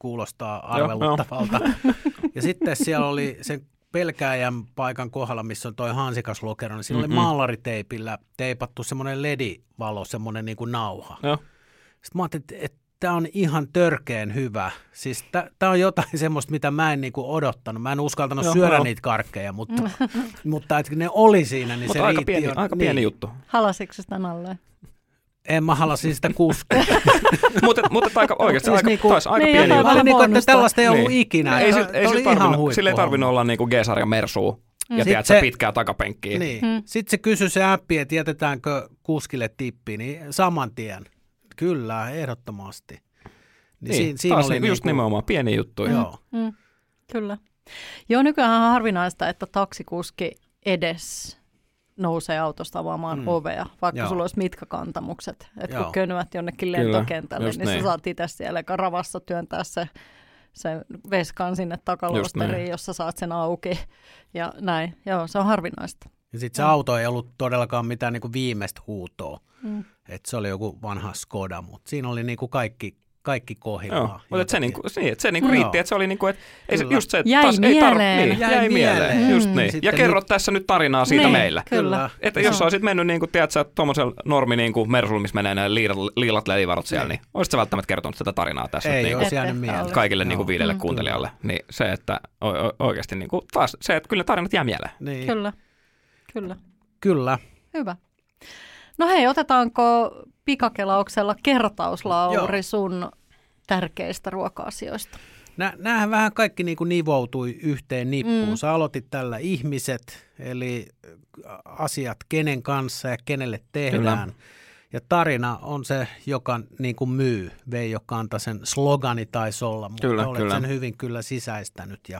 kuulostaa arveluttavalta. Ja sitten siellä oli sen pelkääjän paikan kohdalla, missä on toi hansikas lokero, niin siinä oli maalariteipillä teipattu semmoinen LED-valo, semmoinen niin kuin nauha. Joo. Sitten mä ajattelin, että tämä on ihan törkeen hyvä. Siis tämä on jotain semmoista, mitä mä en niin kuin odottanut. Mä en uskaltanut syödä niitä karkkeja, mutta että ne oli siinä, niin se riitti. Aika pieni juttu. Halasitko sitä nalleen? En mä halasin sitä kuskea. mutta aika oikeasti siis taisi aika pieni juttu. Mä olin niin kuin, että tällaista ei ollut ikinä. Sillä ei tarvinnut olla niin kuin G-sarja ja Mersuu ja tiedätkö pitkää takapenkkiä. Niin. Sitten se kysyi se appi, että jätetäänkö kuskille tippi, niin saman tien. Kyllä, ehdottomasti. Niin, siinä taas oli just nimenomaan pieni juttu. Joo. Kyllä. Joo, nykyään on harvinaista, että taksikuski edes nousee autosta avaamaan ovea, vaikka sulla olisi mitkä kantamukset. Että kun könyät jonnekin lentokentälle, niin sä saat itse siellä ravassa työntää se veskan sinne takaluosteriin, jossa saat sen auki. Ja näin. Joo, se on harvinaista. Ja sitten se auto ei ollut todellakaan mitään niinku viimeistä huutoa. Että se oli joku vanha Skoda, mutta siinä oli niinku kaikki kohdillaan. Mutta se riitti, että se oli niinku, että just se, että jäi mieleen. Jäi mieleen. Just niin. Ja kerro tässä nyt tarinaa siitä meille. Kyllä. Että jos olisit mennyt niinku, tiedätkö, tuommoisella normi niinku Mersulla, missä menee ne liilat ledivarot siellä, niin olisit sä välttämättä kertonut sitä tarinaa tässä ei, nyt niinku, kaikille niinku 5 kuuntelijalle. Niin se, että oikeasti niinku, taas se, että kyllä tarinat jää mieleen. Niin. Kyllä. Hyvä. No hei, otetaanko pikakelauksella kertaus, Lauri, sun tärkeistä ruoka-asioista? Nämähän vähän kaikki niin kuin nivoutui yhteen nippuun. Sä aloitit tällä ihmiset, eli asiat kenen kanssa ja kenelle tehdään. Kyllä. Ja tarina on se, joka niin kuin myy. Veijo Kantasen slogani taisi olla, mutta olet sen hyvin kyllä sisäistänyt ja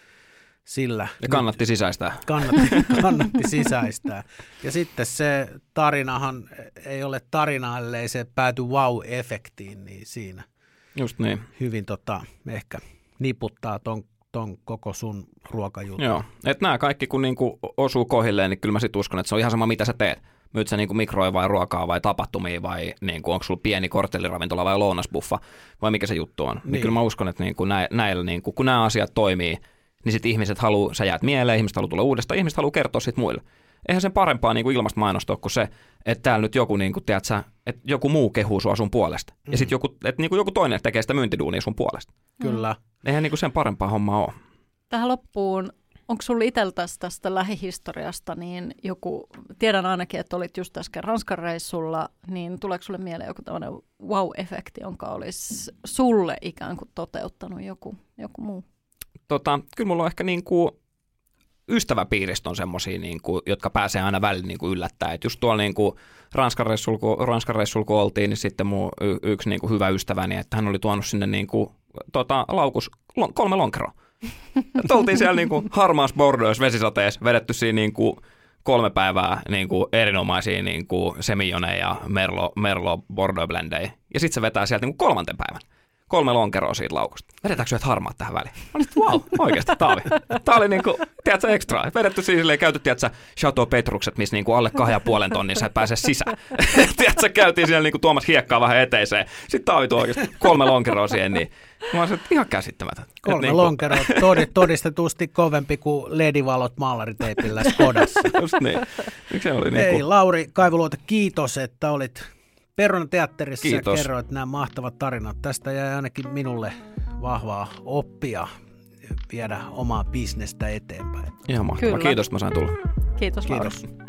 sillä. Ja kannatti sisäistää. Kannatti sisäistää. Ja sitten se tarinahan ei ole tarina, ellei se pääty wow-efektiin, niin siinä just niin. Hyvin ehkä niputtaa ton koko sun ruokajutun. Joo, että nämä kaikki kun niinku osuu kohdilleen, niin kyllä mä sit uskon, että se on ihan sama mitä sä teet. Myyt sä niinku mikroi vai ruokaa vai tapahtumia vai niinku, onko sulla pieni kortteliravintola vai lounasbuffa vai mikä se juttu on. Niin kyllä mä uskon, että niinku näillä, niinku, kun nämä asiat toimii, niin sitten ihmiset haluaa, sä jäät mieleen, ihmiset haluaa tulla uudestaan, ihmiset haluaa kertoa sit muille. Eihän sen parempaa niinku ilmasta mainosta kuin se, että täällä nyt joku, niinku, tiedätkö, että joku muu kehuu sua sun puolesta. Ja sitten joku toinen tekee sitä myyntiduunia sun puolesta. Kyllä. Eihän niinku sen parempaa hommaa ole. Tähän loppuun, onko sulla itseltäsi tästä lähihistoriasta, niin joku, tiedän ainakin, että olit just äsken Ranskan reissulla, niin tuleeko sulle mieleen joku tämmöinen wow-efekti, jonka olisi sulle ikään kuin toteuttanut joku muu? Kyllä mulla on ehkä niinku ystäväpiiristä on semmosia, niinku, jotka pääsee aina välillä niinku yllättäen. Et just tuolla niinku Ranskan reissulla kun oltiin, niin sitten mun yksi niinku hyvä ystäväni, että hän oli tuonut sinne niinku, laukus 3 lonkeroa. Oltiin siellä niinku harmaassa Bordeaux vesisateessa, vedetty siinä niinku 3 päivää niinku erinomaisia niinku Semillone ja Merlot Bordeaux blendejä. Ja sitten se vetää sieltä niinku 3. päivän. 3 lonkeroa siitä laukusta. Vedetäänkö syöt harmaat tähän väliin? Mä olin, wow, oikeasti, tää oli niinku, tiedätkö, extra. Vedetty siis silleen, käyty, tiedätkö, Chateau Petrukset, missä niinku alle 2,5 tonnia sä et pääse sisään. Tiedätkö, käytiin siellä niinku tuomassa hiekkaa vähän eteiseen. Sitten Taavi tuo oikeasti 3 lonkeroa siihen, niin mä olisin, että ihan käsittämätön. 3 lonkeroa, todistetusti kovempi kuin ledivalot maalariteipillä Skodassa. Just niin. Se oli niinku. Hei, Lauri Kaivuluoto, kiitos, että olit Perunateatterissa ja kerroit nämä mahtavat tarinat. Tästä jäi ainakin minulle vahvaa oppia viedä omaa bisnestä eteenpäin. Ihan mahtavaa. Kiitos, että mä sain tulla. Kiitos. Lauri.